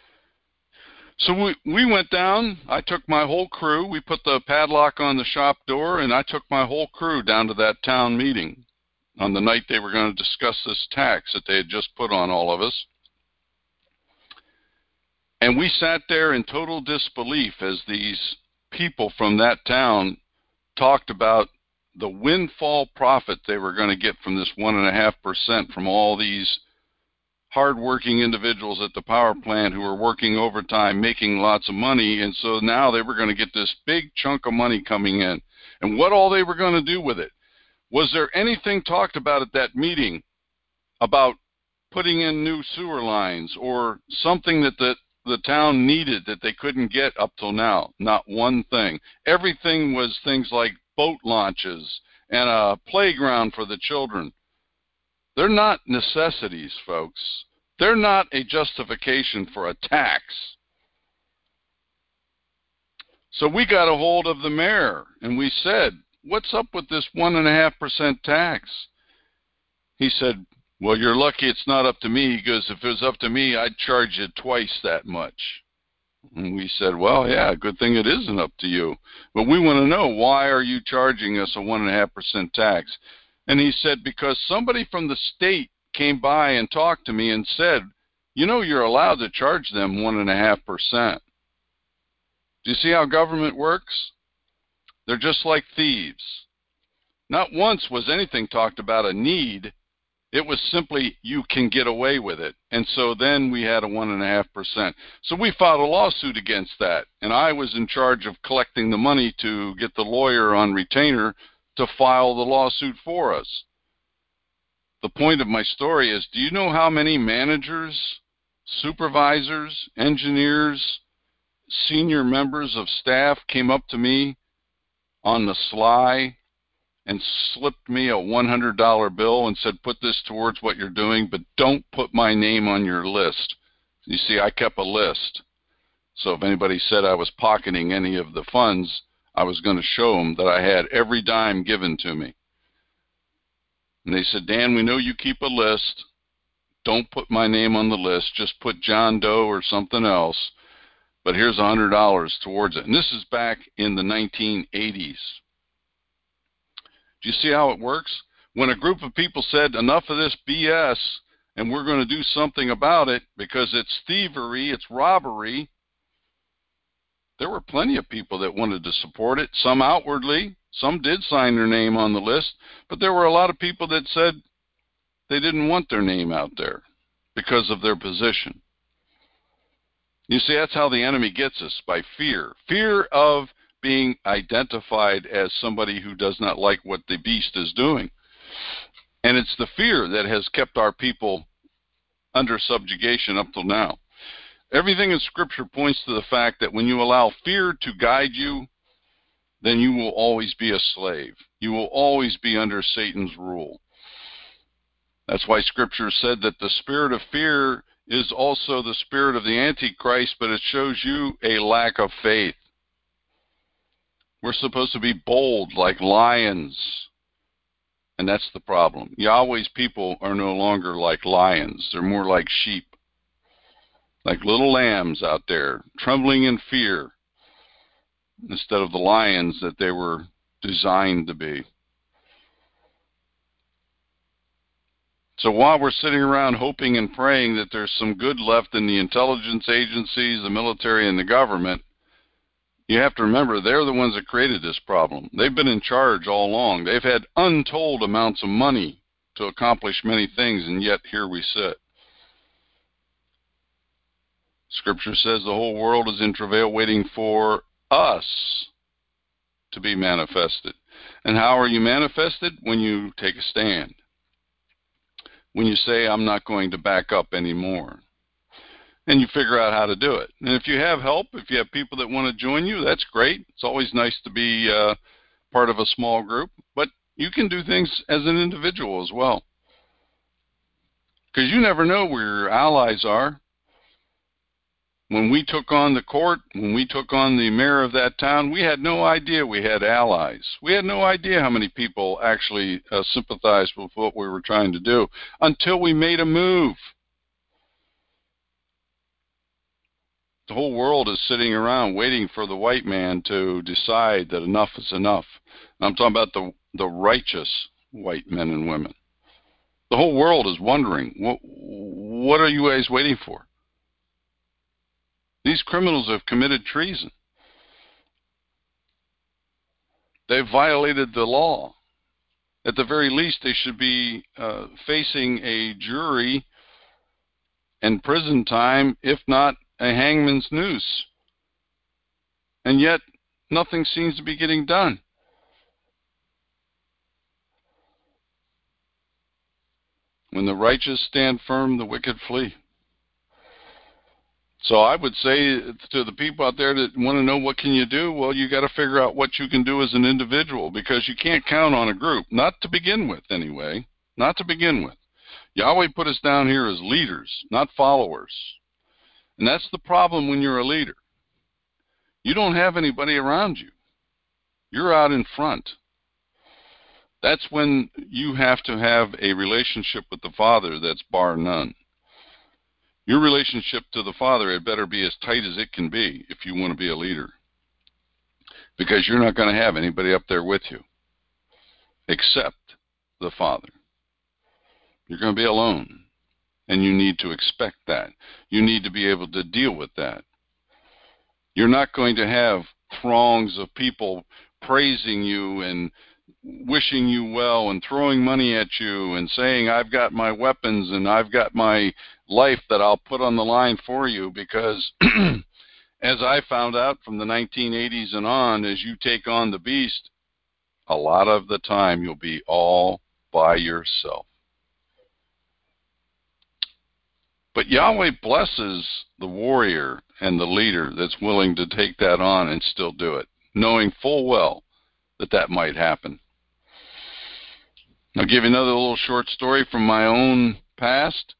So we went down. I took my whole crew. We put the padlock on the shop door, and I took my whole crew down to that town meeting on the night they were going to discuss this tax that they had just put on all of us. And we sat there in total disbelief as these people from that town talked about the windfall profit they were going to get from this 1.5% from all these hard-working individuals at the power plant who were working overtime, making lots of money, and so now they were going to get this big chunk of money coming in. And what all they were going to do with it. Was there anything talked about at that meeting about putting in new sewer lines or something that the town needed that they couldn't get up till now? Not one thing. Everything was things like boat launches and a playground for the children. They're not necessities, folks. They're not a justification for a tax. So we got a hold of the mayor and we said, what's up with this 1.5% tax? He said, well, you're lucky it's not up to me, because if it was up to me, I'd charge you twice that much. And we said, well, yeah, good thing it isn't up to you. But we want to know, why are you charging us a 1.5% tax? And he said, because somebody from the state came by and talked to me and said, you know, you're allowed to charge them 1.5%. Do you see how government works? They're just like thieves. Not once was anything talked about a need. It was simply, you can get away with it. And so then we had a 1.5%. So we filed a lawsuit against that. And I was in charge of collecting the money to get the lawyer on retainer to file the lawsuit for us. The point of my story is, do you know how many managers, supervisors, engineers, senior members of staff came up to me on the sly and slipped me a $100 bill and said, put this towards what you're doing, but don't put my name on your list? You see, I kept a list. So if anybody said I was pocketing any of the funds, I was going to show them that I had every dime given to me. And they said, Dan, we know you keep a list. Don't put my name on the list. Just put John Doe or something else. But here's $100 towards it. And this is back in the 1980s. Do you see how it works? When a group of people said, enough of this BS, and we're going to do something about it because it's thievery, it's robbery, there were plenty of people that wanted to support it, some outwardly. Some did sign their name on the list, but there were a lot of people that said they didn't want their name out there because of their position. You see, that's how the enemy gets us, by fear. Fear of being identified as somebody who does not like what the beast is doing. And it's the fear that has kept our people under subjugation up till now. Everything in Scripture points to the fact that when you allow fear to guide you, then you will always be a slave. You will always be under Satan's rule. That's why Scripture said that the spirit of fear is also the spirit of the Antichrist, but it shows you a lack of faith. We're supposed to be bold like lions, and that's the problem. Yahweh's people are no longer like lions. They're more like sheep, like little lambs out there, trembling in fear, instead of the lions that they were designed to be. So while we're sitting around hoping and praying that there's some good left in the intelligence agencies, the military, and the government, you have to remember they're the ones that created this problem. They've been in charge all along. They've had untold amounts of money to accomplish many things, and yet here we sit. Scripture says the whole world is in travail waiting for us to be manifested. And how are you manifested? When you take a stand. When you say, I'm not going to back up anymore. And you figure out how to do it. And if you have help, if you have people that want to join you, that's great. It's always nice to be part of a small group. But you can do things as an individual as well. Because you never know where your allies are. When we took on the court, when we took on the mayor of that town, we had no idea we had allies. We had no idea how many people actually sympathized with what we were trying to do until we made a move. The whole world is sitting around waiting for the white man to decide that enough is enough. I'm talking about the righteous white men and women. The whole world is wondering, what are you guys waiting for? These criminals have committed treason. They've violated the law. At the very least, they should be facing a jury and prison time, if not a hangman's noose. And yet, nothing seems to be getting done. When the righteous stand firm, the wicked flee. So I would say to the people out there that want to know what can you do, well, you got to figure out what you can do as an individual, because you can't count on a group, not to begin with anyway, not to begin with. Yahweh put us down here as leaders, not followers. And that's the problem when you're a leader. You don't have anybody around you. You're out in front. That's when you have to have a relationship with the Father that's bar none. Your relationship to the Father had better be as tight as it can be if you want to be a leader. Because you're not going to have anybody up there with you except the Father. You're going to be alone. And you need to expect that. You need to be able to deal with that. You're not going to have throngs of people praising you and wishing you well and throwing money at you and saying, I've got my weapons and I've got my life that I'll put on the line for you, because as I found out from the 1980s and on, as you take on the beast, a lot of the time you'll be all by yourself. But Yahweh blesses the warrior and the leader that's willing to take that on and still do it, knowing full well that that might happen. I'll give you another little short story from my own past.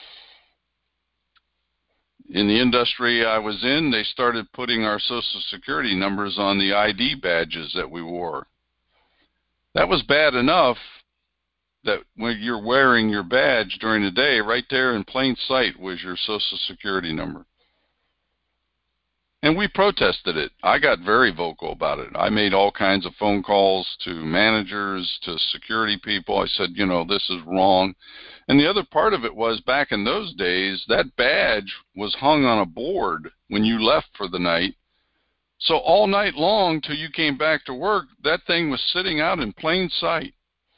In the industry I was in, they started putting our Social Security numbers on the ID badges that we wore. That was bad enough that when you're wearing your badge during the day, right there in plain sight was your Social Security number. And we protested it. I got very vocal about it. I made all kinds of phone calls to managers, to security people. I said, you know, this is wrong. And the other part of it was, back in those days, that badge was hung on a board when you left for the night. So all night long till you came back to work, that thing was sitting out in plain sight.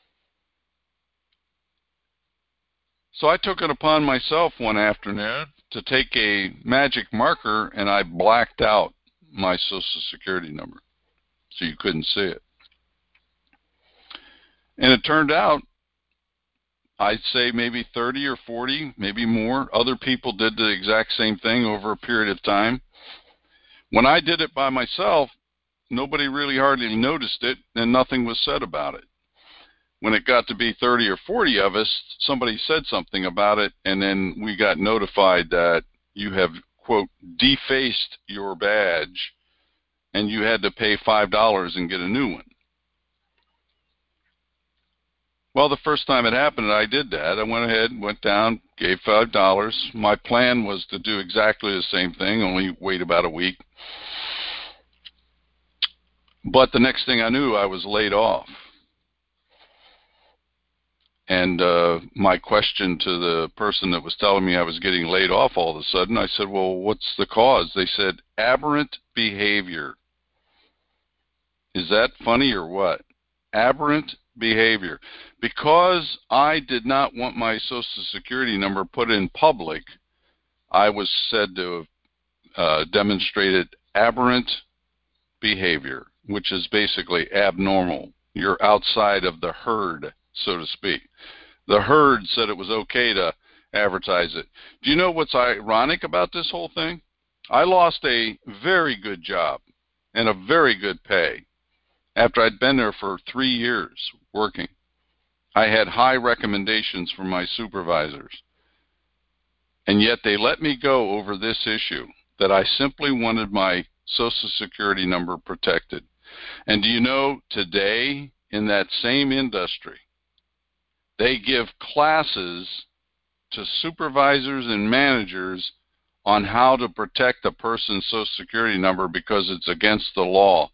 So I took it upon myself one afternoon to take a magic marker, and I blacked out my Social Security number so you couldn't see it. And it turned out I'd say maybe 30 or 40, maybe more. Other people did the exact same thing over a period of time. When I did it by myself, nobody really hardly noticed it, and nothing was said about it. When it got to be 30 or 40 of us, somebody said something about it, and then we got notified that you have, quote, defaced your badge, and you had to pay $5 and get a new one. Well, the first time it happened, I did that. I went ahead, went down, gave $5. My plan was to do exactly the same thing, only wait about a week. But the next thing I knew, I was laid off. And my question to the person that was telling me I was getting laid off all of a sudden, I said, well, what's the cause? They said, aberrant behavior. Is that funny or what? Aberrant behavior. Because I did not want my Social Security number put in public, I was said to have demonstrated aberrant behavior, which is basically abnormal. You're outside of the herd, so to speak. The herd said it was okay to advertise it. Do you know what's ironic about this whole thing? I lost a very good job and a very good pay after I'd been there for 3 years working. I had high recommendations from my supervisors. And yet they let me go over this issue, that I simply wanted my Social Security number protected. And do you know, today, in that same industry, they give classes to supervisors and managers on how to protect a person's Social Security number because it's against the law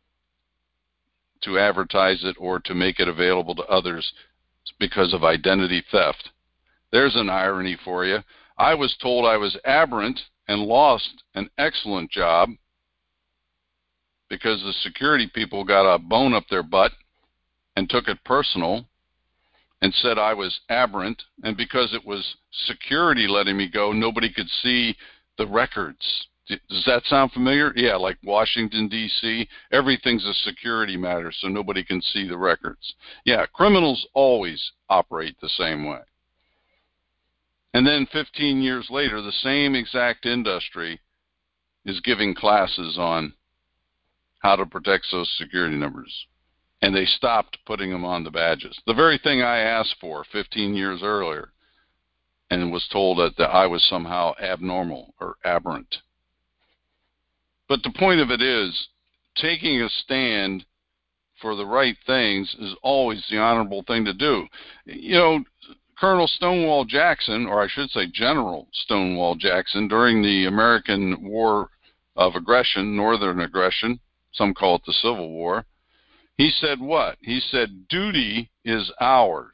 to advertise it or to make it available to others because of identity theft. There's an irony for you. I was told I was aberrant and lost an excellent job because the security people got a bone up their butt and took it personal and said I was aberrant, and because it was security letting me go, nobody could see the records. Does that sound familiar? Yeah, like Washington, D.C., everything's a security matter, so nobody can see the records. Yeah, criminals always operate the same way. And then 15 years later, the same exact industry is giving classes on how to protect Social Security numbers. And they stopped putting them on the badges. The very thing I asked for 15 years earlier, and was told that I was somehow abnormal or aberrant. But the point of it is, taking a stand for the right things is always the honorable thing to do. You know, Colonel Stonewall Jackson, or I should say General Stonewall Jackson, during the American War of Aggression, Northern Aggression, some call it the Civil War, he said what? He said, duty is ours.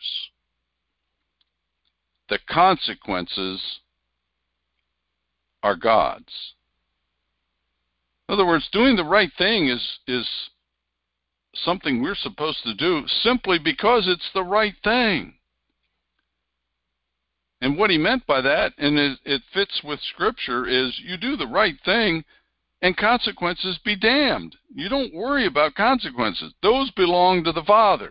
The consequences are God's. In other words, doing the right thing is something we're supposed to do simply because it's the right thing. And what he meant by that, and it fits with Scripture, is you do the right thing and consequences be damned. You don't worry about consequences. Those belong to the Father.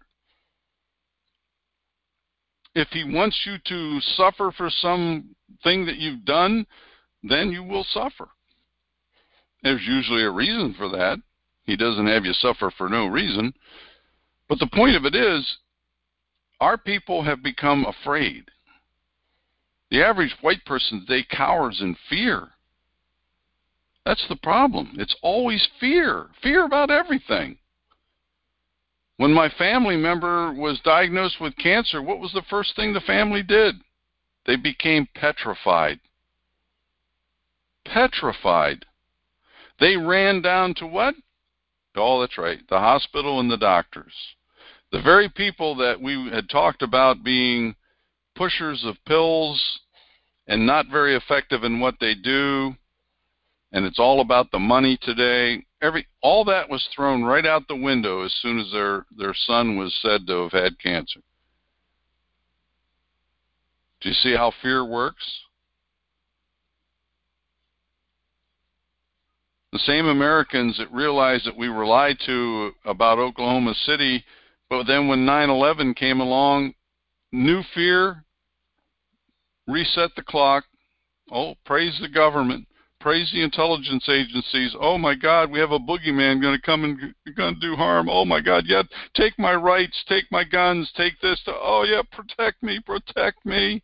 If he wants you to suffer for something that you've done, then you will suffer. There's usually a reason for that. He doesn't have you suffer for no reason. But the point of it is, our people have become afraid. The average white person today cowers in fear. That's the problem. It's always fear. Fear about everything. When my family member was diagnosed with cancer, what was the first thing the family did? They became petrified. Petrified. They ran down to what? Oh, that's right, the hospital and the doctors. The very people that we had talked about being pushers of pills and not very effective in what they do, and it's all about the money today. All that was thrown right out the window as soon as their son was said to have had cancer. Do you see how fear works? The same Americans that realized that we were lied to about Oklahoma City, but then when 9/11 came along, new fear, reset the clock. Oh, praise the government. Praise the intelligence agencies. Oh, my God, we have a boogeyman going to come and going to do harm. Oh, my God, yeah, take my rights, take my guns, take this. Oh, yeah, protect me, protect me.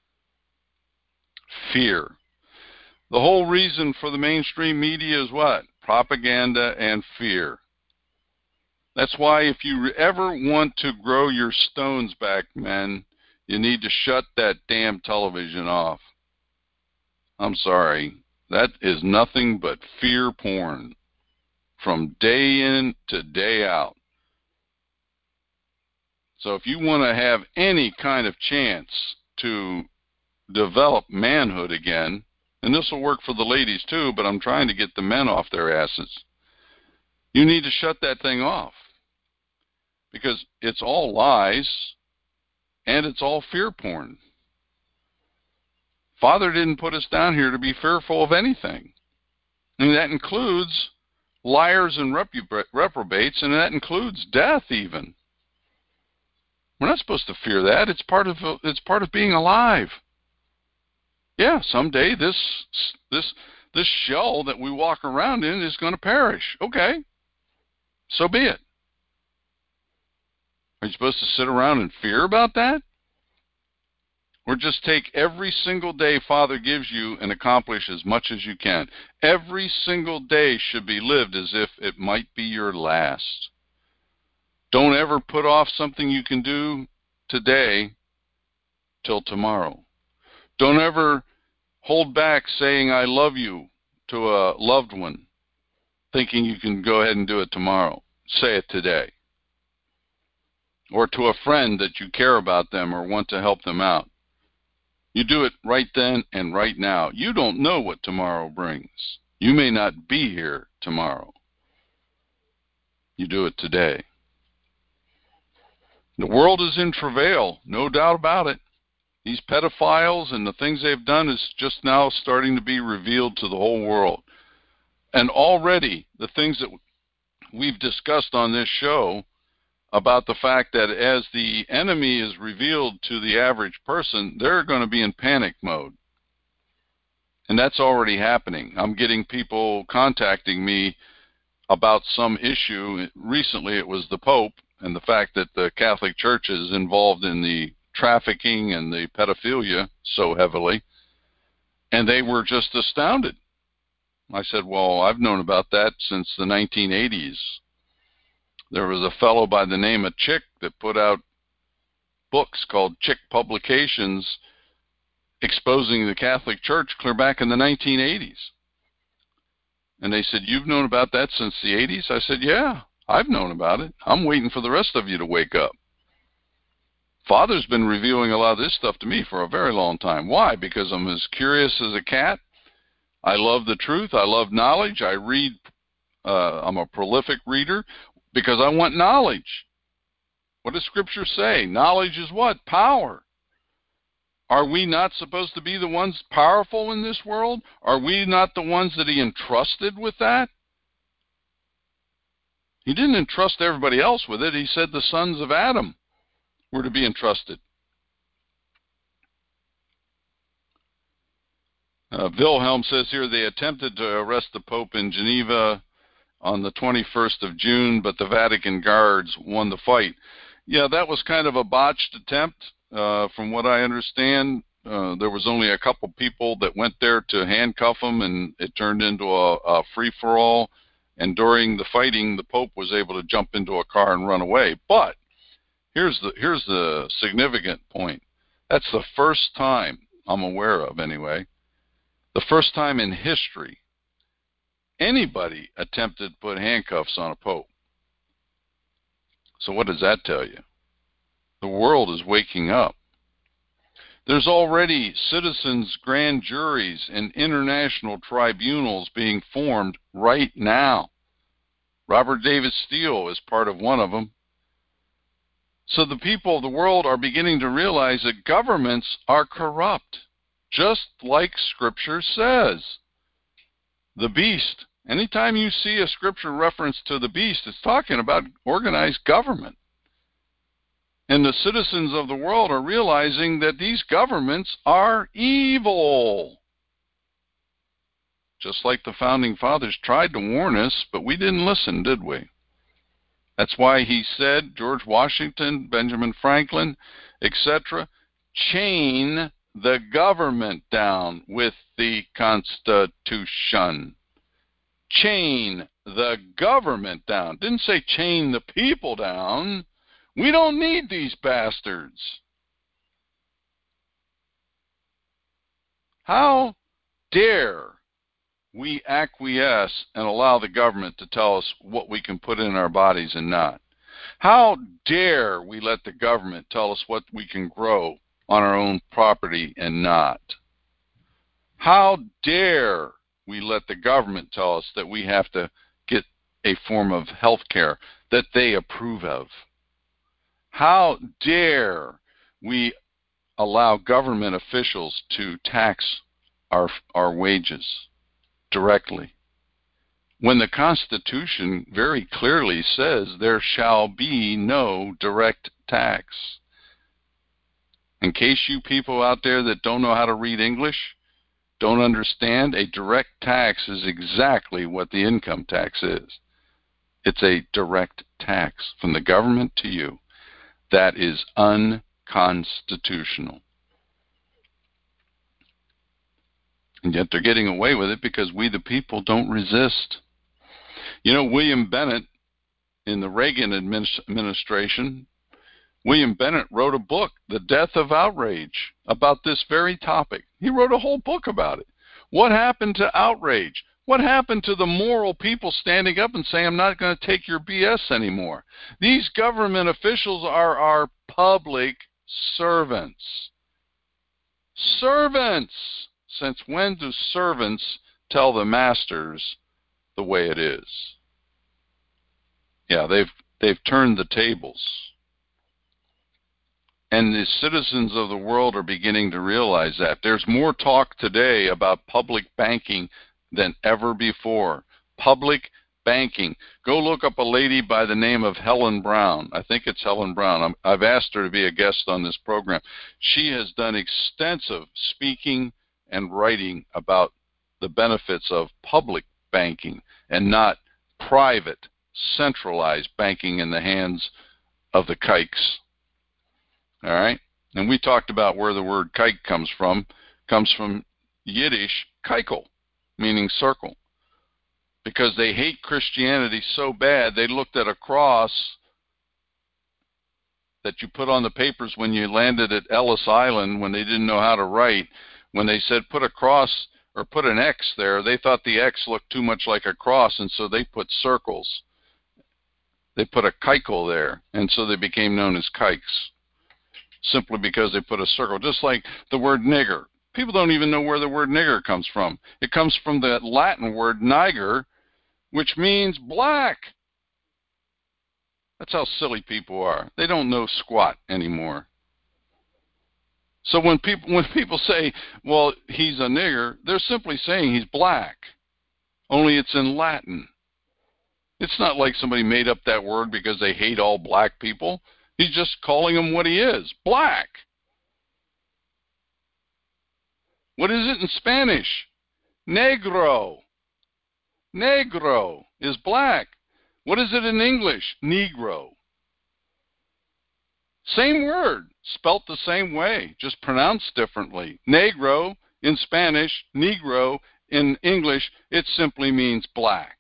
Fear. The whole reason for the mainstream media is what? Propaganda and fear. That's why if you ever want to grow your stones back, men, you need to shut that damn television off. I'm sorry. That is nothing but fear porn from day in to day out. So if you want to have any kind of chance to develop manhood again, and this will work for the ladies too, but I'm trying to get the men off their asses, you need to shut that thing off. Because it's all lies and it's all fear porn. Father didn't put us down here to be fearful of anything. And that includes liars and reprobates, and that includes death even. We're not supposed to fear that. It's part of being alive. Yeah, someday this shell that we walk around in is going to perish. Okay, so be it. Are you supposed to sit around and fear about that? Or just take every single day Father gives you and accomplish as much as you can. Every single day should be lived as if it might be your last. Don't ever put off something you can do today till tomorrow. Don't ever hold back saying I love you to a loved one, thinking you can go ahead and do it tomorrow. Say it today. Or to a friend that you care about them or want to help them out. You do it right then and right now. You don't know what tomorrow brings. You may not be here tomorrow. You do it today. The world is in travail, no doubt about it. These pedophiles and the things they've done is just now starting to be revealed to the whole world. And already the things that we've discussed on this show about the fact that as the enemy is revealed to the average person, they're going to be in panic mode. And that's already happening. I'm getting people contacting me about some issue. Recently it was the Pope and the fact that the Catholic Church is involved in the trafficking and the pedophilia so heavily. And they were just astounded. I said, well, I've known about that since the 1980s. There was a fellow by the name of Chick that put out books called Chick Publications exposing the Catholic Church clear back in the 1980s. And they said, you've known about that since the 80s? I said, yeah, I've known about it. I'm waiting for the rest of you to wake up. Father's been revealing a lot of this stuff to me for a very long time. Why? Because I'm as curious as a cat. I love the truth. I love knowledge. I read. I'm a prolific reader because I want knowledge. What does Scripture say? Knowledge is what? Power. Are we not supposed to be the ones powerful in this world? Are we not the ones that He entrusted with that? He didn't entrust everybody else with it. He said the sons of Adam were to be entrusted. Wilhelm says here they attempted to arrest the Pope in Geneva on the 21st of June, but the Vatican guards won the fight. Yeah, that was kind of a botched attempt. From what I understand, there was only a couple people that went there to handcuff him, and it turned into a free-for-all. And during the fighting, the Pope was able to jump into a car and run away. But here's the significant point. That's the first time I'm aware of, anyway, the first time in history anybody attempted to put handcuffs on a Pope. So what does that tell you? The world is waking up. There's already citizens' grand juries and international tribunals being formed right now. Robert David Steele is part of one of them. So the people of the world are beginning to realize that governments are corrupt, just like Scripture says. The beast. Anytime you see a Scripture reference to the beast, it's talking about organized government. And the citizens of the world are realizing that these governments are evil. Just like the Founding Fathers tried to warn us, but we didn't listen, did we? That's why he said, George Washington, Benjamin Franklin, etc., chain the government down with the Constitution. Chain the government down. Didn't say chain the people down. We don't need these bastards. How dare we acquiesce and allow the government to tell us what we can put in our bodies and not? How dare we let the government tell us what we can grow on our own property and not? How dare we let the government tell us that we have to get a form of health care that they approve of? How dare we allow government officials to tax our wages directly, when the Constitution very clearly says there shall be no direct tax? In case you people out there that don't know how to read English don't understand, a direct tax is exactly what the income tax is. It's a direct tax from the government to you. That is unconstitutional. And yet they're getting away with it because we the people don't resist. You know, William Bennett, in the Reagan administration, William Bennett wrote a book, The Death of Outrage, about this very topic. He wrote a whole book about it. What happened to outrage? What happened to the moral people standing up and saying, I'm not going to take your BS anymore? These government officials are our public servants. Servants! Since when do servants tell the masters the way it is? Yeah, they've turned the tables. And the citizens of the world are beginning to realize that. There's more talk today about public banking than ever before. Public banking. Go look up a lady by the name of Helen Brown. I think it's Helen Brown. I've asked her to be a guest on this program. She has done extensive speaking and writing about the benefits of public banking and not private, centralized banking in the hands of the kikes. All right? And we talked about where the word kike comes from. Comes from Yiddish keikel, meaning circle. Because they hate Christianity so bad, they looked at a cross that you put on the papers when you landed at Ellis Island when they didn't know how to write. When they said put a cross or put an X there, they thought the X looked too much like a cross, and so they put circles. They put a keikel there, and so they became known as kikes, simply because they put a circle. Just like the word nigger. People don't even know where the word nigger comes from. It comes from the Latin word niger, which means black. That's how silly people are. They don't know squat anymore. So when people say, well, he's a nigger, they're simply saying he's black, only it's in Latin. It's not like somebody made up that word because they hate all black people. He's just calling him what he is, black. What is it in Spanish? Negro. Negro is black. What is it in English? Negro. Same word, spelt the same way, just pronounced differently. Negro in Spanish, Negro in English, it simply means black.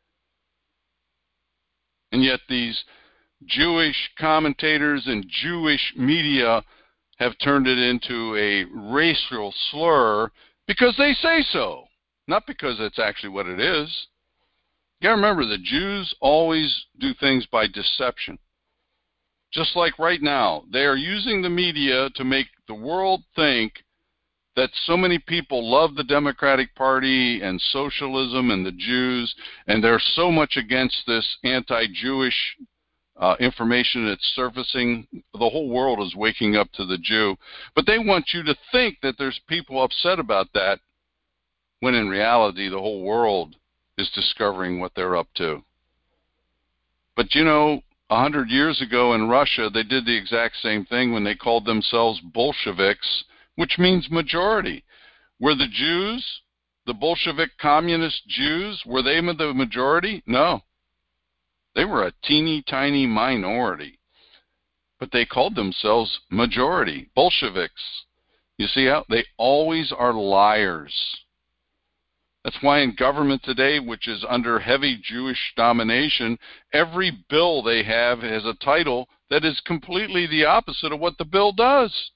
And yet these Jewish commentators and Jewish media have turned it into a racial slur because they say so, not because it's actually what it is. You gotta remember, the Jews always do things by deception. Just like right now, they are using the media to make the world think that so many people love the Democratic Party and socialism and the Jews, and they're so much against this anti-Jewish information that's surfacing. The whole world is waking up to the Jew. But they want you to think that there's people upset about that, when in reality the whole world is discovering what they're up to. But you know, 100 years ago in Russia, they did the exact same thing when they called themselves Bolsheviks, which means majority. Were the Jews, the Bolshevik communist Jews, were they the majority? No. They were a teeny tiny minority. But they called themselves majority, Bolsheviks. You see how they always are liars. That's why in government today, which is under heavy Jewish domination, every bill they have has a title that is completely the opposite of what the bill does.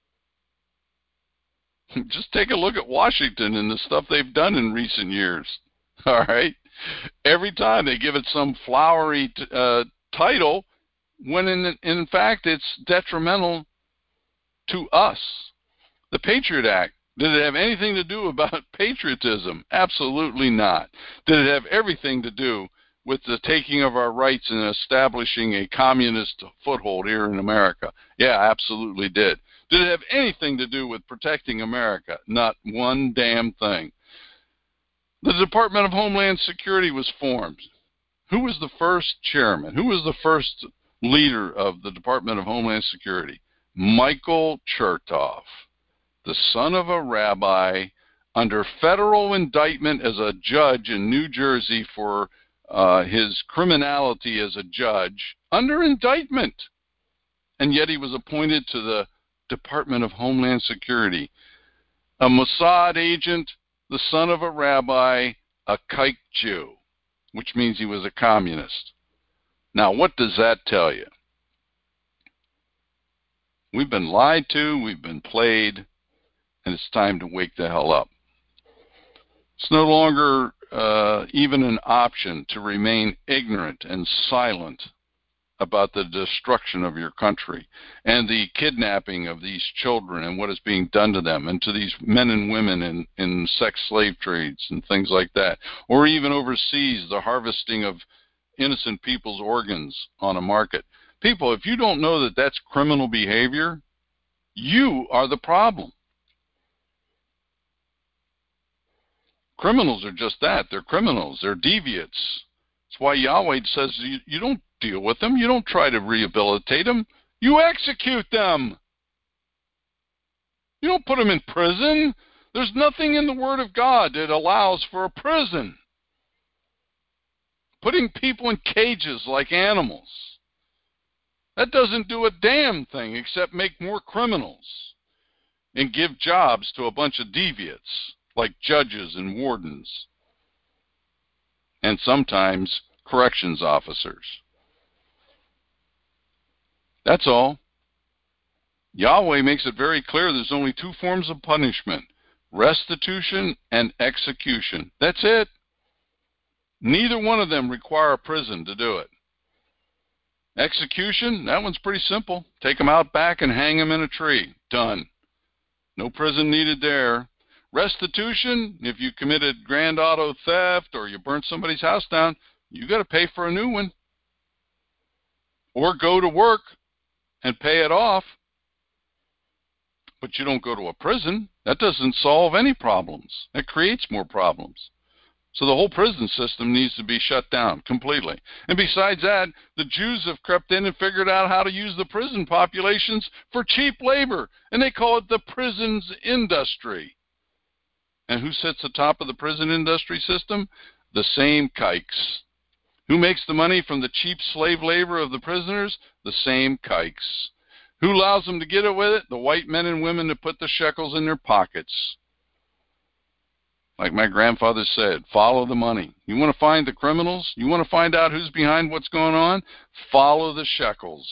Just take a look at Washington and the stuff they've done in recent years. All right? Every time they give it some flowery title, when in fact it's detrimental to us. The Patriot Act, did it have anything to do about patriotism? Absolutely not. Did it have everything to do with the taking of our rights and establishing a communist foothold here in America? Yeah, absolutely did. Did it have anything to do with protecting America? Not one damn thing. The Department of Homeland Security was formed. Who was the first chairman? Who was the first leader of the Department of Homeland Security? Michael Chertoff, the son of a rabbi, under federal indictment as a judge in New Jersey for his criminality as a judge, under indictment. And yet he was appointed to the Department of Homeland Security. A Mossad agent, the son of a rabbi, a kike Jew, which means he was a communist. Now, what does that tell you? We've been lied to, we've been played, and it's time to wake the hell up. It's no longer even an option to remain ignorant and silent about the destruction of your country and the kidnapping of these children and what is being done to them and to these men and women in sex slave trades and things like that, or even overseas, the harvesting of innocent people's organs on a market. People, if you don't know that that's criminal behavior, you are the problem. Criminals are just that. They're criminals. They're deviates. That's why Yahweh says you don't deal with them. You don't try to rehabilitate them. You execute them. You don't put them in prison. There's nothing in the Word of God that allows for a prison. Putting people in cages like animals. That doesn't do a damn thing except make more criminals and give jobs to a bunch of deviates like judges and wardens and sometimes corrections officers. That's all. Yahweh makes it very clear there's only two forms of punishment: restitution and execution. That's it. Neither one of them require a prison to do it. Execution, that one's pretty simple. Take them out back and hang them in a tree. Done. No prison needed there. Restitution, if you committed grand auto theft or you burnt somebody's house down, you got to pay for a new one. Or go to work and pay it off. But you don't go to a prison. That doesn't solve any problems. It creates more problems. So the whole prison system needs to be shut down completely. And besides that, the Jews have crept in and figured out how to use the prison populations for cheap labor. And they call it the prisons industry. And who sits atop of the prison industry system? The same kikes. Who makes the money from the cheap slave labor of the prisoners? The same kikes. Who allows them to get it with it? The white men and women that put the shekels in their pockets. Like my grandfather said, follow the money. You want to find the criminals? You want to find out who's behind what's going on? Follow the shekels.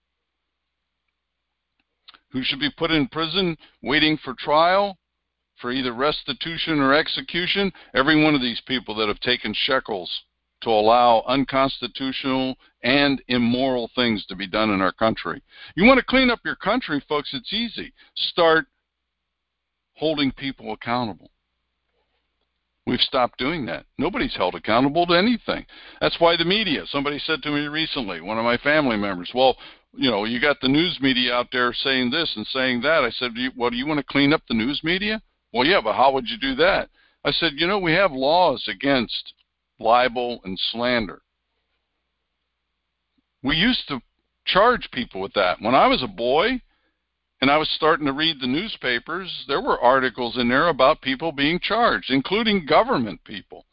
Who should be put in prison waiting for trial for either restitution or execution? Every one of these people that have taken shekels to allow unconstitutional and immoral things to be done in our country. You want to clean up your country, folks, it's easy. Start holding people accountable. We've stopped doing that. Nobody's held accountable to anything. That's why the media, somebody said to me recently, one of my family members, well, you got the news media out there saying this and saying that. I said, well, do you want to clean up the news media? Well, yeah, but how would you do that? I said, we have laws against libel and slander. We used to charge people with that. When I was a boy and I was starting to read the newspapers, there were articles in there about people being charged, including government people.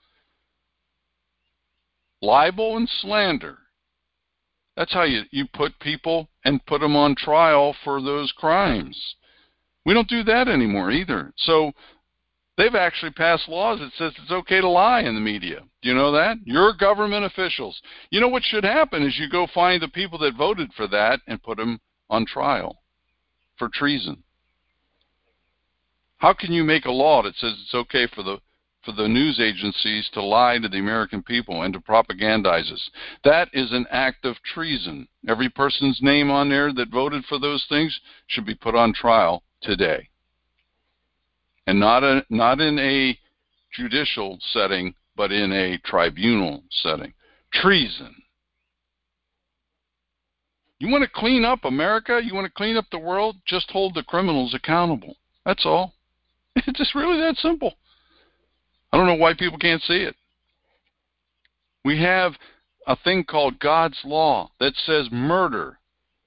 Libel and slander. That's how you put people and put them on trial for those crimes. We don't do that anymore either. So they've actually passed laws that says it's okay to lie in the media. Do you know that? You're government officials. You know what should happen is you go find the people that voted for that and put them on trial for treason. How can you make a law that says it's okay for the news agencies to lie to the American people and to propagandize us? That is an act of treason. Every person's name on there that voted for those things should be put on trial today. And not in a judicial setting, but in a tribunal setting. Treason. You want to clean up America? You want to clean up the world? Just hold the criminals accountable. That's all. It's just really that simple. I don't know why people can't see it. We have a thing called God's law that says murder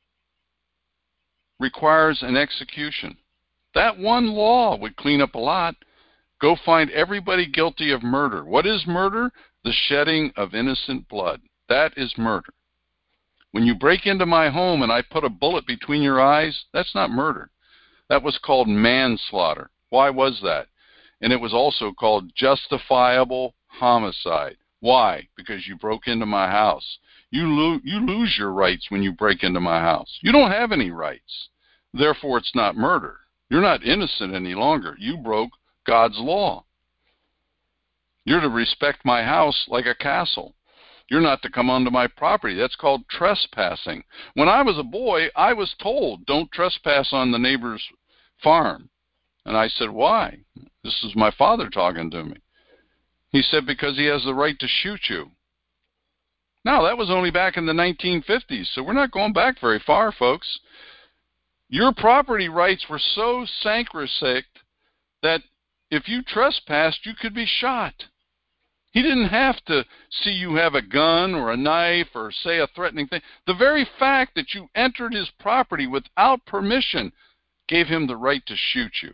requires an execution. That one law would clean up a lot. Go find everybody guilty of murder. What is murder? The shedding of innocent blood. That is murder. When you break into my home and I put a bullet between your eyes, that's not murder. That was called manslaughter. Why was that? And it was also called justifiable homicide. Why? Because you broke into my house. You lose your rights when you break into my house. You don't have any rights. Therefore, it's not murder. You're not innocent any longer. You broke God's law. You're to respect my house like a castle. You're not to come onto my property. That's called trespassing. When I was a boy, I was told, don't trespass on the neighbor's farm. And I said, why? This is my father talking to me. He said, because he has the right to shoot you. Now, that was only back in the 1950s, so we're not going back very far, folks. Your property rights were so sacrosanct that if you trespassed, you could be shot. He didn't have to see you have a gun or a knife or say a threatening thing. The very fact that you entered his property without permission gave him the right to shoot you.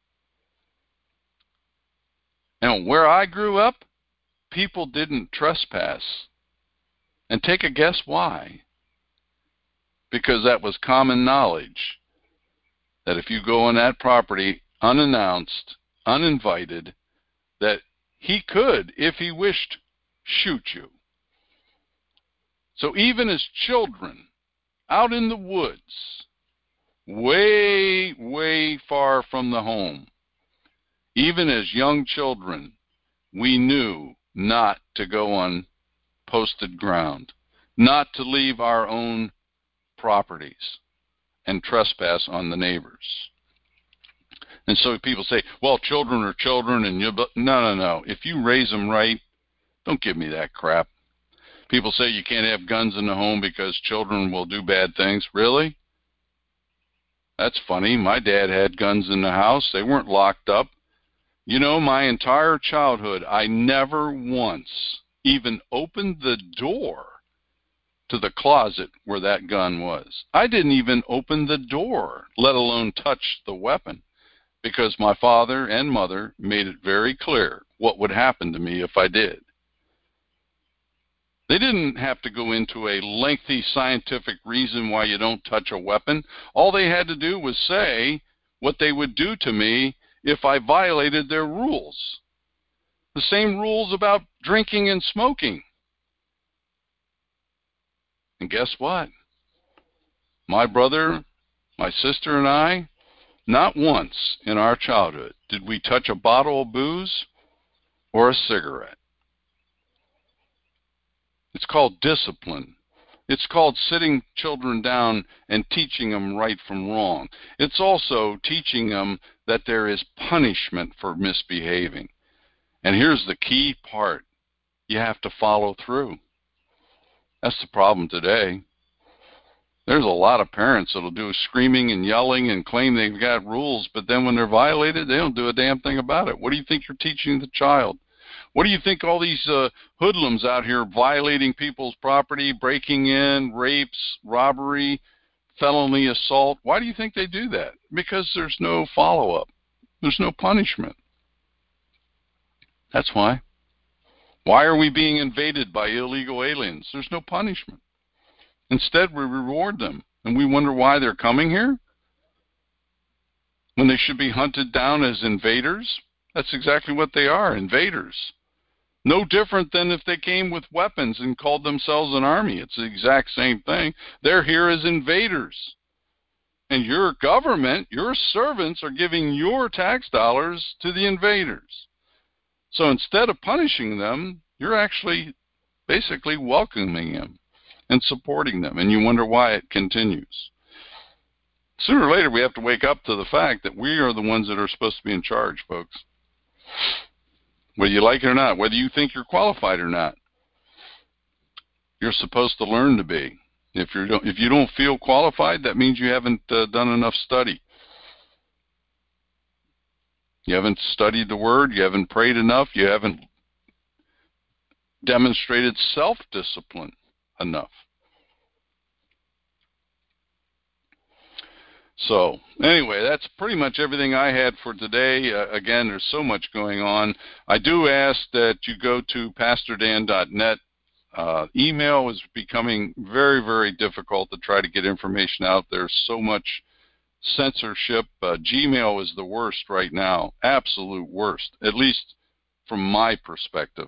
Now, where I grew up, people didn't trespass. And take a guess why. Because that was common knowledge, that if you go on that property unannounced, uninvited, that he could, if he wished, shoot you. So even as children, out in the woods, way, way far from the home, even as young children, we knew not to go on posted ground, not to leave our own properties and trespass on the neighbors. And so people say, well, children are children, and no. If you raise them right, don't give me that crap. People say you can't have guns in the home because children will do bad things. Really? That's funny. My dad had guns in the house. They weren't locked up. You know, my entire childhood, I never once even opened the door to the closet where that gun was. I didn't even open the door, let alone touch the weapon, because my father and mother made it very clear what would happen to me if I did. They didn't have to go into a lengthy scientific reason why you don't touch a weapon. All they had to do was say what they would do to me if I violated their rules. The same rules about drinking and smoking. And guess what? My brother, my sister, and I, not once in our childhood did we touch a bottle of booze or a cigarette. It's called discipline. It's called sitting children down and teaching them right from wrong. It's also teaching them that there is punishment for misbehaving. And here's the key part. You have to follow through. That's the problem today. There's a lot of parents that'll do screaming and yelling and claim they've got rules, but then when they're violated, they don't do a damn thing about it. What do you think you're teaching the child? What do you think all these hoodlums out here violating people's property, breaking in, rapes, robbery, felony assault, why do you think they do that? Because there's no follow-up. There's no punishment. That's why. Why are we being invaded by illegal aliens? There's no punishment. Instead, we reward them, and we wonder why they're coming here when they should be hunted down as invaders. That's exactly what they are, invaders. No different than if they came with weapons and called themselves an army. It's the exact same thing. They're here as invaders. And your government, your servants, are giving your tax dollars to the invaders. So instead of punishing them, you're actually basically welcoming them and supporting them. And you wonder why it continues. Sooner or later, we have to wake up to the fact that we are the ones that are supposed to be in charge, folks. Whether you like it or not, whether you think you're qualified or not, you're supposed to learn to be. If you don't feel qualified, that means you haven't done enough study. You haven't studied the Word. You haven't prayed enough. You haven't demonstrated self-discipline enough. So anyway, that's pretty much everything I had for today. Again, there's so much going on. I do ask that you go to pastordan.net. Email is becoming very, very difficult to try to get information out. There's so much censorship. Gmail is the worst right now, absolute worst, at least from my perspective.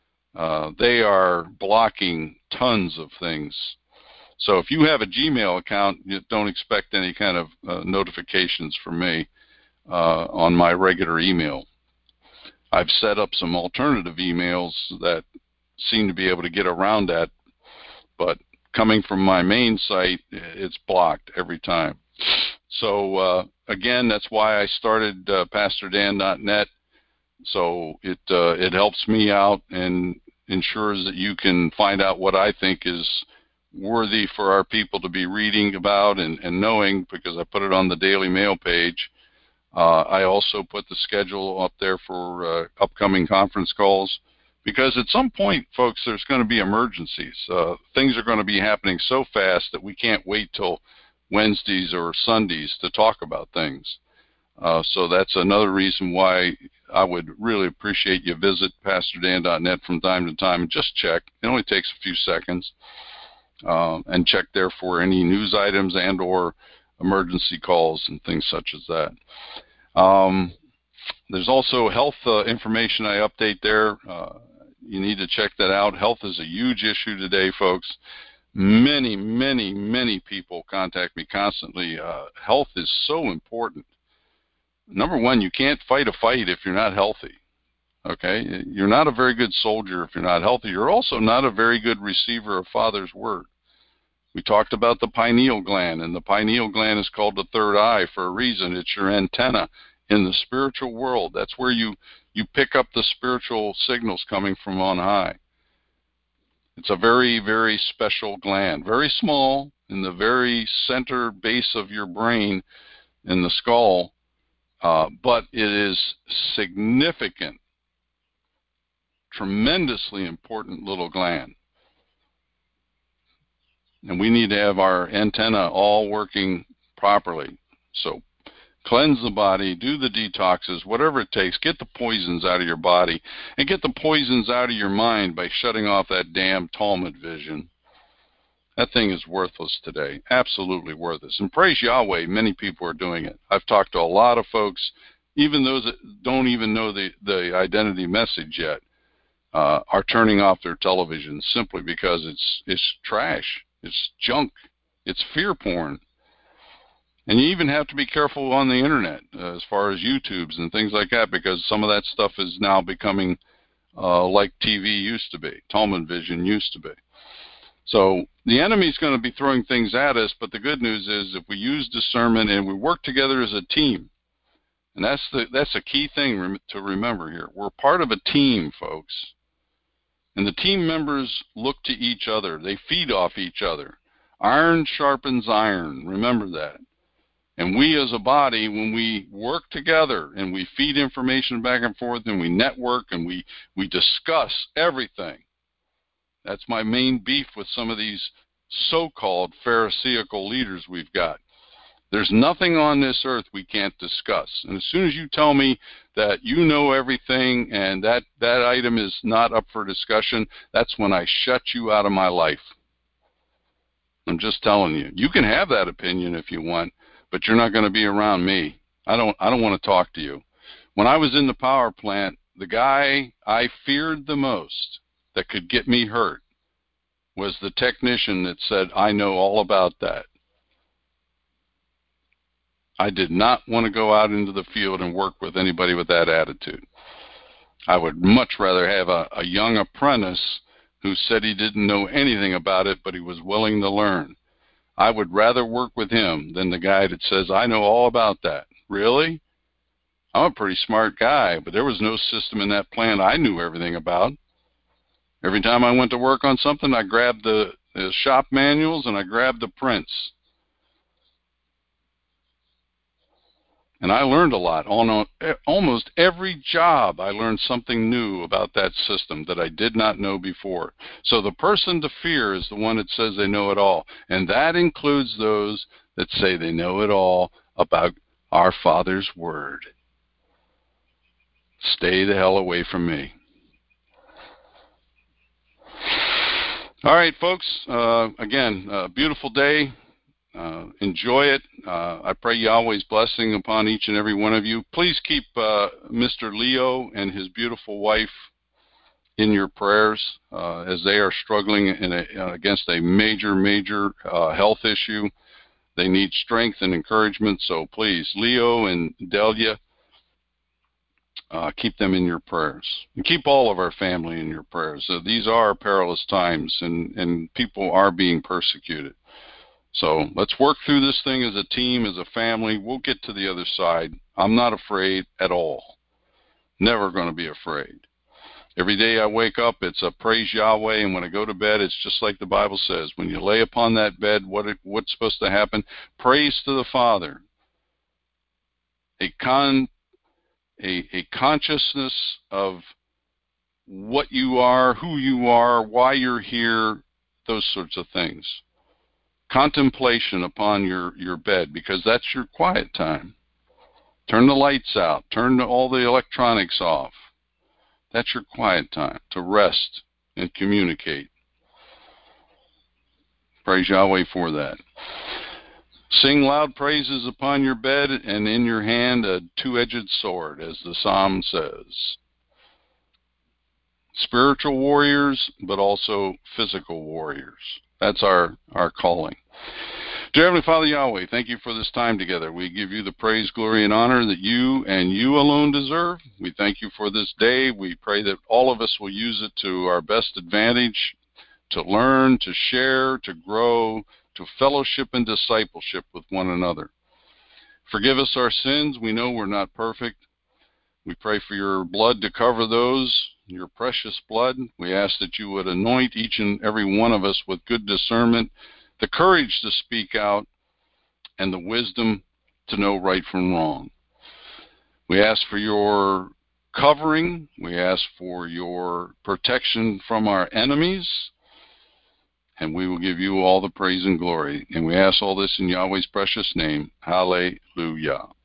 They are blocking tons of things. So if you have a Gmail account, you don't expect any kind of notifications from me on my regular email. I've set up some alternative emails that seem to be able to get around that, but coming from my main site, it's blocked every time. So again, that's why I started PastorDan.net. So it helps me out and ensures that you can find out what I think is worthy for our people to be reading about and knowing, because I put it on the Daily Mail page. I also put the schedule up there for upcoming conference calls, because at some point, folks, there's going to be emergencies. Things are going to be happening so fast that we can't wait till Wednesdays or Sundays to talk about things. So that's another reason why I would really appreciate you visit PastorDan.net from time to time and just check. It only takes a few seconds. And check there for any news items and or emergency calls and things such as that. There's also health information I update there. You need to check that out. Health is a huge issue today, folks. Many, many, many people contact me constantly. Health is so important. Number one, you can't fight a fight if you're not healthy. Okay? You're not a very good soldier if you're not healthy. You're also not a very good receiver of Father's Word. We talked about the pineal gland, and the pineal gland is called the third eye for a reason. It's your antenna in the spiritual world. That's where you pick up the spiritual signals coming from on high. It's a very, very special gland, very small in the very center base of your brain in the skull, but it is significant, tremendously important little gland. And we need to have our antenna all working properly. So cleanse the body, do the detoxes, whatever it takes. Get the poisons out of your body and get the poisons out of your mind by shutting off that damn Talmud vision. That thing is worthless today, absolutely worthless. And praise Yahweh, many people are doing it. I've talked to a lot of folks, even those that don't even know the identity message yet, are turning off their television simply because it's trash. It's junk. It's fear porn. And you even have to be careful on the internet as far as YouTubes and things like that, because some of that stuff is now becoming like TV used to be, Talmud vision used to be. So the enemy's going to be throwing things at us, but the good news is if we use discernment and we work together as a team, and that's a key thing to remember here. We're part of a team, folks. And the team members look to each other. They feed off each other. Iron sharpens iron. Remember that. And we as a body, when we work together and we feed information back and forth and we network and we discuss everything, that's my main beef with some of these so-called Pharisaical leaders we've got. There's nothing on this earth we can't discuss. And as soon as you tell me that you know everything and that item is not up for discussion, that's when I shut you out of my life. I'm just telling you. You can have that opinion if you want, but you're not going to be around me. I don't want to talk to you. When I was in the power plant, the guy I feared the most that could get me hurt was the technician that said, I know all about that. I did not want to go out into the field and work with anybody with that attitude. I would much rather have a young apprentice who said he didn't know anything about it, but he was willing to learn. I would rather work with him than the guy that says, I know all about that. Really? I'm a pretty smart guy, but there was no system in that plant I knew everything about. Every time I went to work on something, I grabbed the shop manuals and I grabbed the prints. And I learned a lot. On almost every job, I learned something new about that system that I did not know before. So the person to fear is the one that says they know it all. And that includes those that say they know it all about our Father's Word. Stay the hell away from me. All right, folks. Again, beautiful day. Enjoy it. I pray Yahweh's blessing upon each and every one of you. Please keep Mr. Leo and his beautiful wife in your prayers as they are struggling against a major health issue. They need strength and encouragement, so please, Leo and Delia, keep them in your prayers. And keep all of our family in your prayers. These are perilous times, and people are being persecuted. So let's work through this thing as a team, as a family. We'll get to the other side. I'm not afraid at all. Never going to be afraid. Every day I wake up, it's a praise Yahweh, and when I go to bed, it's just like the Bible says. When you lay upon that bed, what's supposed to happen? Praise to the Father. A consciousness of what you are, who you are, why you're here, those sorts of things. Contemplation upon your bed, because that's your quiet time. Turn the lights out. Turn all the electronics off. That's your quiet time, to rest and communicate. Praise Yahweh for that. Sing loud praises upon your bed, and in your hand a two-edged sword, as the psalm says. Spiritual warriors, but also physical warriors. That's our calling. Dear Heavenly Father Yahweh, thank you for this time together. We give you the praise, glory, and honor that you and you alone deserve. We thank you for this day. We pray that all of us will use it to our best advantage, to learn, to share, to grow, to fellowship and discipleship with one another. Forgive us our sins. We know we're not perfect. We pray for your blood to cover those, your precious blood. We ask that you would anoint each and every one of us with good discernment, the courage to speak out, and the wisdom to know right from wrong. We ask for your covering. We ask for your protection from our enemies. And we will give you all the praise and glory. And we ask all this in Yahweh's precious name. Hallelujah.